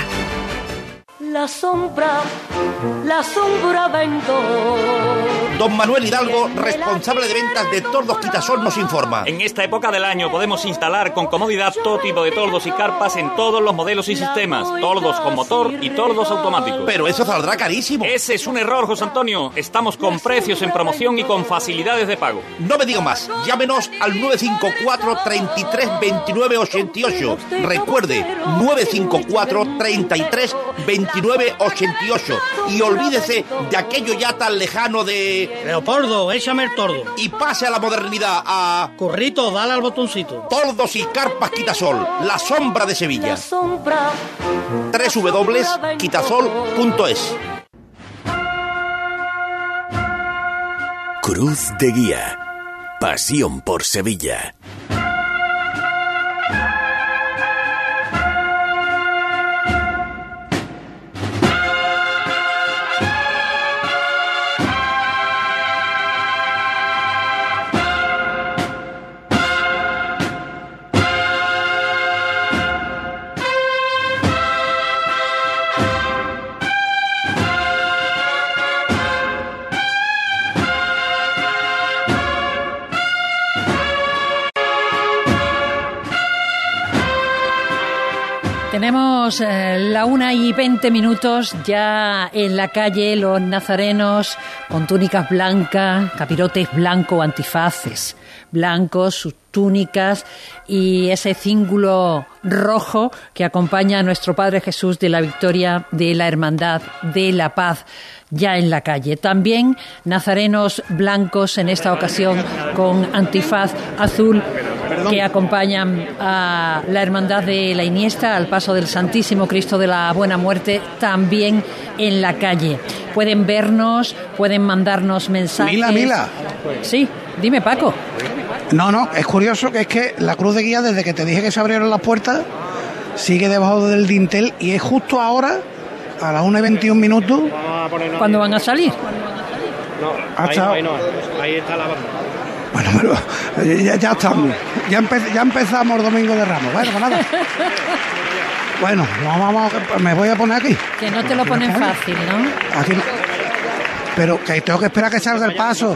La sombra, la sombra vendo. Don Manuel Hidalgo, responsable de ventas de Tordos Quitasol, nos informa. En esta época del año podemos instalar con comodidad todo tipo de tordos y carpas en todos los modelos y sistemas. Tordos con motor y tordos automáticos. Pero eso saldrá carísimo. Ese es un error, José Antonio. Estamos con precios en promoción y con facilidades de pago. No me digo más. Llámenos al nueve cinco cuatro, treinta y tres, veintinueve, ochenta y ocho. Recuerde, nueve cinco cuatro, treinta y tres, veintinueve, veintinueve ochenta y ocho. Y olvídese de aquello ya tan lejano de... Leopoldo, échame el tordo. Y pase a la modernidad, a... Currito, dale al botoncito. Tordos y carpas Quitasol, la sombra de Sevilla. doble u doble u doble u punto quitasol punto es. Cruz de Guía. Pasión por Sevilla. Tenemos eh, la una y veinte minutos ya en la calle, los nazarenos con túnicas blancas, capirotes blancos, antifaces blancos, sus túnicas y ese cíngulo rojo que acompaña a nuestro Padre Jesús de la Victoria de la Hermandad de la Paz ya en la calle. También nazarenos blancos en esta ocasión con antifaz azul que acompañan a la Hermandad de la Iniesta al paso del Santísimo Cristo de la Buena Muerte también en la calle. Pueden vernos, pueden mandarnos mensajes. Mila, Mila. Sí, dime, Paco. No, no, es curioso que es que la Cruz de Guía, desde que te dije que se abrieron las puertas, sigue debajo del dintel y es justo ahora, a las una y veintiún minutos. ¿Cuándo van a salir? No, ahí, no, ahí no, ahí está la banda. Bueno, pero ya, ya estamos, ya, empe- ya empezamos Domingo de Ramos. Bueno, pues nada. Bueno, no, vamos, me voy a poner aquí. Que no te lo ponen fácil, ¿no? Aquí no. Pero que tengo que esperar que salga el paso.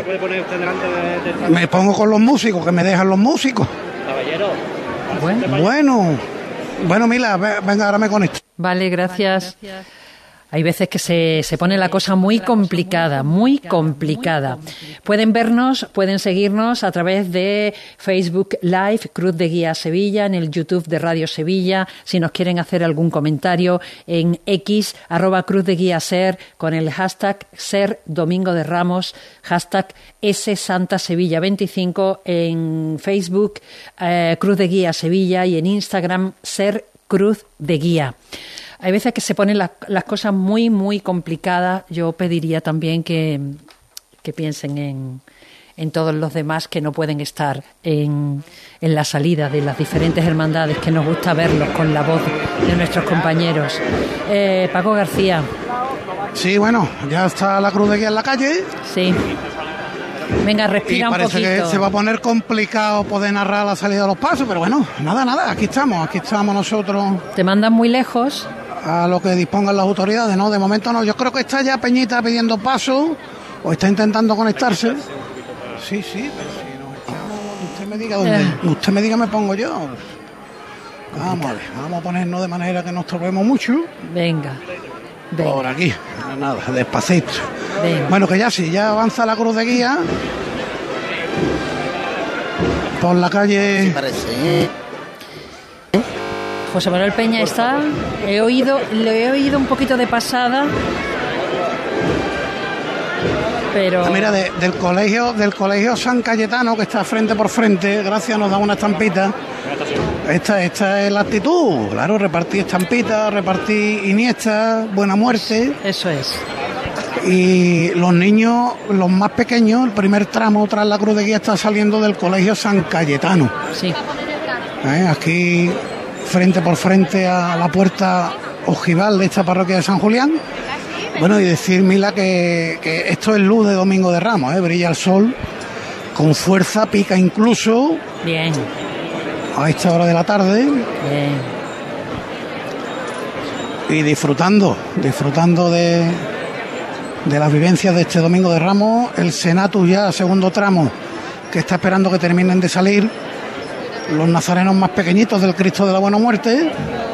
Me pongo con los músicos, que me dejan los músicos. Caballero. Bueno, bueno, bueno Mila, venga, ahora me conecto. Vale, gracias. Hay veces que se, se pone la cosa muy complicada, muy complicada. Pueden vernos, pueden seguirnos a través de Facebook Live, Cruz de Guía Sevilla, en el YouTube de Radio Sevilla. Si nos quieren hacer algún comentario en X, arroba Cruz de Guía Ser, con el hashtag Ser Domingo de Ramos, hashtag S Santa Sevilla veinticinco, en Facebook eh, Cruz de Guía Sevilla y en Instagram Ser Cruz de Guía. Hay veces que se ponen la, las cosas muy, muy complicadas. Yo pediría también que, que piensen en, en todos los demás que no pueden estar en, en la salida de las diferentes hermandades, que nos gusta verlos con la voz de nuestros compañeros. Eh, Paco García. Sí, bueno, ya está la Cruz de Guía en la calle. Sí. Venga, respira y un parece poquito. Que se va a poner complicado poder narrar la salida de los pasos, pero bueno, nada, nada, aquí estamos, aquí estamos nosotros. ¿Te mandan muy lejos? A lo que dispongan las autoridades, ¿no? De momento no, yo creo que está ya Peñita pidiendo paso o está intentando conectarse. Sí, sí, pero si nos echamos, usted me diga dónde, eh. usted me diga me pongo yo. Vamos a ver, vamos a ponernos de manera que no estorbemos mucho. Venga. Venga. Por aquí, nada, despacito. Venga. Bueno, que ya sí, ya avanza la Cruz de Guía por la calle. Sí, parece. José Manuel Peña está. He oído, le he oído un poquito de pasada, pero. Ah, mira, de, del colegio, del colegio San Cayetano, que está frente por frente. Gracias, nos da una estampita. Esta, esta es la actitud, claro, repartir estampitas, repartir Iniesta, Buena Muerte. Eso es. Y los niños, los más pequeños, el primer tramo tras la Cruz de Guía está saliendo del colegio San Cayetano. Sí. ¿Eh? Aquí, frente por frente a la puerta ojival de esta parroquia de San Julián. Bueno, y decir, Mila, que, que esto es luz de Domingo de Ramos, ¿eh? Brilla el sol con fuerza, pica incluso. Bien. A esta hora de la tarde. Bien. Y disfrutando, disfrutando de, de las vivencias de este Domingo de Ramos. El Senatus ya, segundo tramo, que está esperando que terminen de salir los nazarenos más pequeñitos del Cristo de la Buena Muerte,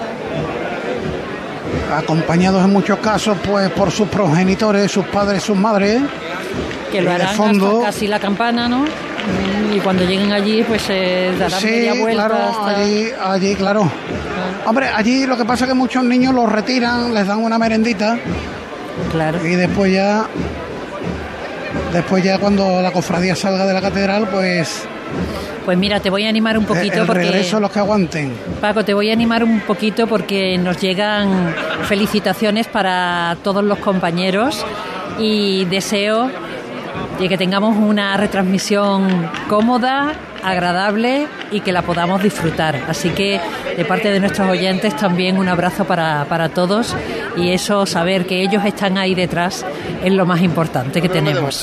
acompañados en muchos casos pues por sus progenitores, sus padres, sus madres, que lo harán de fondo, hasta casi la campana, ¿no? Y cuando lleguen allí pues se eh, darán sí, media vuelta. Claro, hasta... allí, allí, claro. Hombre, allí lo que pasa es que muchos niños los retiran, les dan una merendita. Claro. Y después ya, después ya cuando la cofradía salga de la catedral, pues... Pues mira, te voy a animar un poquito el porque... regreso los que aguanten. Paco, te voy a animar un poquito porque nos llegan felicitaciones para todos los compañeros y deseo de que tengamos una retransmisión cómoda, agradable y que la podamos disfrutar. Así que de parte de nuestros oyentes también un abrazo para, para todos y eso, saber que ellos están ahí detrás es lo más importante que tenemos.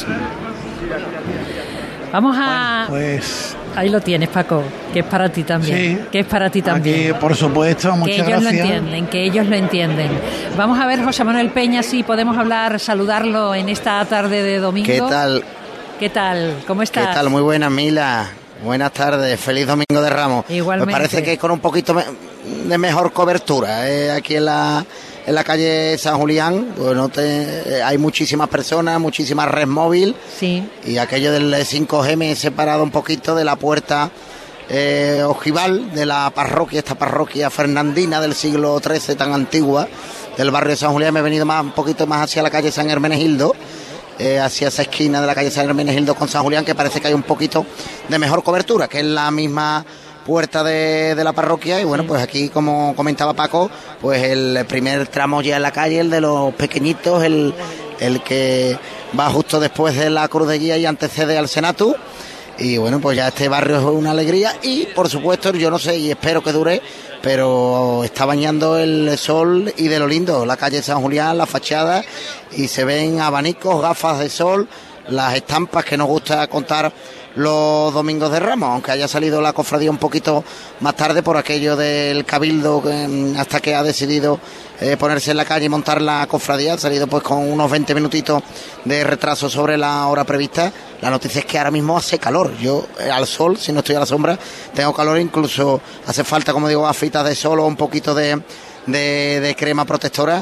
Vamos a... Bueno, pues... Ahí lo tienes, Paco, que es para ti también. Sí, que es para ti también. Aquí, por supuesto, muchas gracias. Que ellos gracias. lo entienden, que ellos lo entienden. Vamos a ver, José Manuel Peña, si podemos hablar, saludarlo en esta tarde de domingo. ¿Qué tal? ¿Qué tal? ¿Cómo estás? ¿Qué tal? Muy buenas, Mila. Buenas tardes. Feliz Domingo de Ramos. Igualmente. Me parece que con un poquito de mejor cobertura. Eh, aquí en la... En la calle San Julián, bueno, te, hay muchísimas personas, muchísima red móvil. Sí. Y aquello del cinco G me he separado un poquito de la puerta eh, ojival de la parroquia, esta parroquia fernandina del siglo trece tan antigua, del barrio de San Julián. Me he venido más un poquito más hacia la calle San Hermenegildo, eh, hacia esa esquina de la calle San Hermenegildo con San Julián, que parece que hay un poquito de mejor cobertura, que es la misma puerta de, de la parroquia. Y bueno, pues aquí, como comentaba Paco, pues el primer tramo ya en la calle, el de los pequeñitos, el, el que va justo después de la Cruz de Guía y antecede al Senatu. Y bueno, pues ya este barrio es una alegría y por supuesto, yo no sé y espero que dure, pero está bañando el sol y de lo lindo, la calle San Julián, la fachada, y se ven abanicos, gafas de sol, las estampas que nos gusta contar los domingos de Ramos, aunque haya salido la cofradía un poquito más tarde por aquello del cabildo, eh, hasta que ha decidido eh, ponerse en la calle y montar la cofradía. Ha salido pues con unos veinte minutitos de retraso sobre la hora prevista. La noticia es que ahora mismo hace calor. Yo eh, al sol, si no estoy a la sombra, tengo calor, incluso hace falta, como digo, gafitas de sol o un poquito de, de, de crema protectora,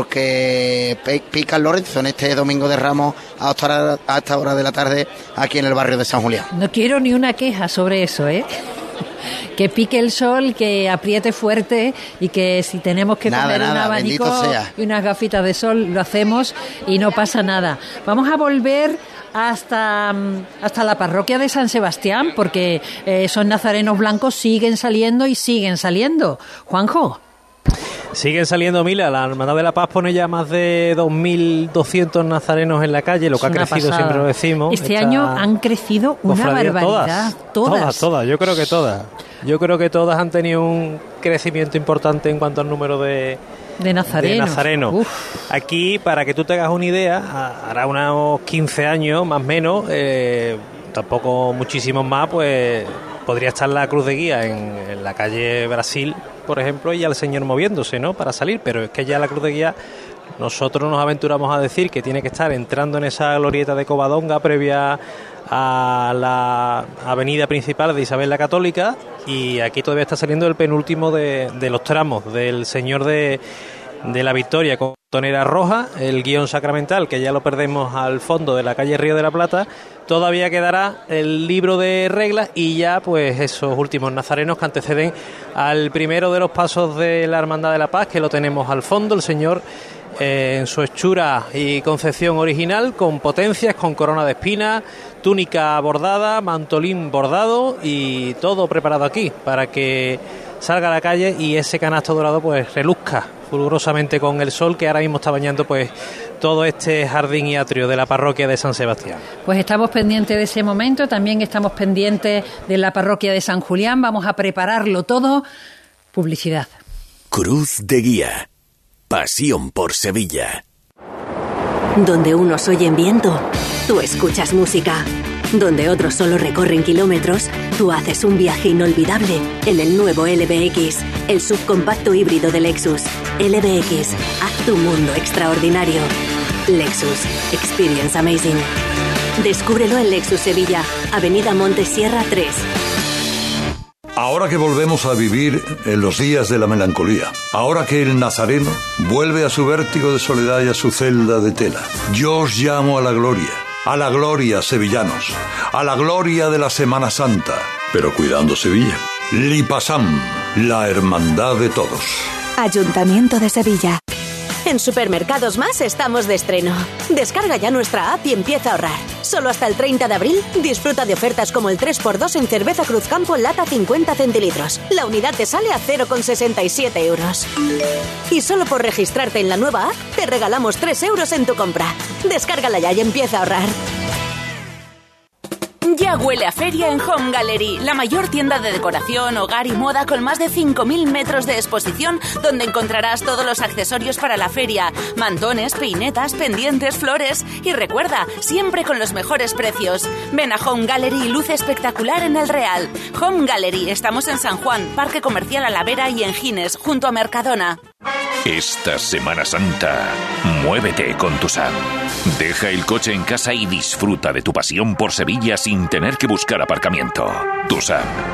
porque pica el Lorenzo en este domingo de Ramos a esta, hora, a esta hora de la tarde aquí en el barrio de San Julián. No quiero ni una queja sobre eso, ¿eh? Que pique el sol, que apriete fuerte y que si tenemos que nada, poner nada, un abanico y unas gafitas de sol, lo hacemos y no pasa nada. Vamos a volver hasta, hasta la parroquia de San Sebastián, porque eh, esos nazarenos blancos siguen saliendo y siguen saliendo. Juanjo. Siguen saliendo, Mila. La Hermandad de la Paz pone ya más de dos mil doscientos nazarenos en la calle, lo que ha crecido, pasada. Siempre lo decimos. Este Esta año han crecido una barbaridad. Todas, todas, todas, todas. Yo creo que todas. Yo creo que todas han tenido un crecimiento importante en cuanto al número de, de nazarenos. De nazarenos. Aquí, para que tú te hagas una idea, hará unos quince años, más o menos, eh, tampoco muchísimos más, pues podría estar la Cruz de Guía en, en la calle Brasil, por ejemplo, y ya el señor moviéndose, ¿no?, para salir, pero es que ya la Cruz de Guía, nosotros nos aventuramos a decir que tiene que estar entrando en esa glorieta de Covadonga previa a la avenida principal de Isabel la Católica, y aquí todavía está saliendo el penúltimo de, de los tramos del Señor de, de la Victoria con tonera roja, el guión sacramental, que ya lo perdemos al fondo de la calle Río de la Plata. Todavía quedará el libro de reglas y ya pues esos últimos nazarenos que anteceden al primero de los pasos de la Hermandad de la Paz, que lo tenemos al fondo, el señor eh, en su hechura y concepción original, con potencias, con corona de espinas, túnica bordada, mantolín bordado y todo preparado aquí para que salga a la calle y ese canasto dorado pues reluzca fulgurosamente con el sol que ahora mismo está bañando pues todo este jardín y atrio de la parroquia de San Sebastián. Pues estamos pendientes de ese momento, también estamos pendientes de la parroquia de San Julián, vamos a prepararlo todo. Publicidad. Cruz de Guía. Pasión por Sevilla. Donde unos oyen viento, tú escuchas música. Donde otros solo recorren kilómetros, tú haces un viaje inolvidable en el nuevo L B X, el subcompacto híbrido de Lexus. L B X, haz tu mundo extraordinario. Lexus, experience amazing. Descúbrelo en Lexus Sevilla, Avenida Montesierra tres. Ahora que volvemos a vivir en los días de la melancolía, ahora que el nazareno vuelve a su vértigo de soledad y a su celda de tela, yo os llamo a la gloria. A la gloria, sevillanos, a la gloria de la Semana Santa, pero cuidando Sevilla. Lipasam, la hermandad de todos. Ayuntamiento de Sevilla. En Supermercados Más estamos de estreno. Descarga ya nuestra app y empieza a ahorrar. Solo hasta el treinta de abril disfruta de ofertas como el tres por dos en cerveza Cruzcampo lata cincuenta centilitros. La unidad te sale a cero coma sesenta y siete euros. Y solo por registrarte en la nueva app te regalamos tres euros en tu compra. Descárgala ya y empieza a ahorrar. Ya huele a feria en Home Gallery, la mayor tienda de decoración, hogar y moda con más de cinco mil metros de exposición, donde encontrarás todos los accesorios para la feria, mantones, peinetas, pendientes, flores y recuerda, siempre con los mejores precios. Ven a Home Gallery y luce espectacular en el Real. Home Gallery, estamos en San Juan, Parque Comercial Alavera y en Gines, junto a Mercadona. Esta Semana Santa, muévete con Tusam. Deja el coche en casa y disfruta de tu pasión por Sevilla sin tener que buscar aparcamiento. Tusam,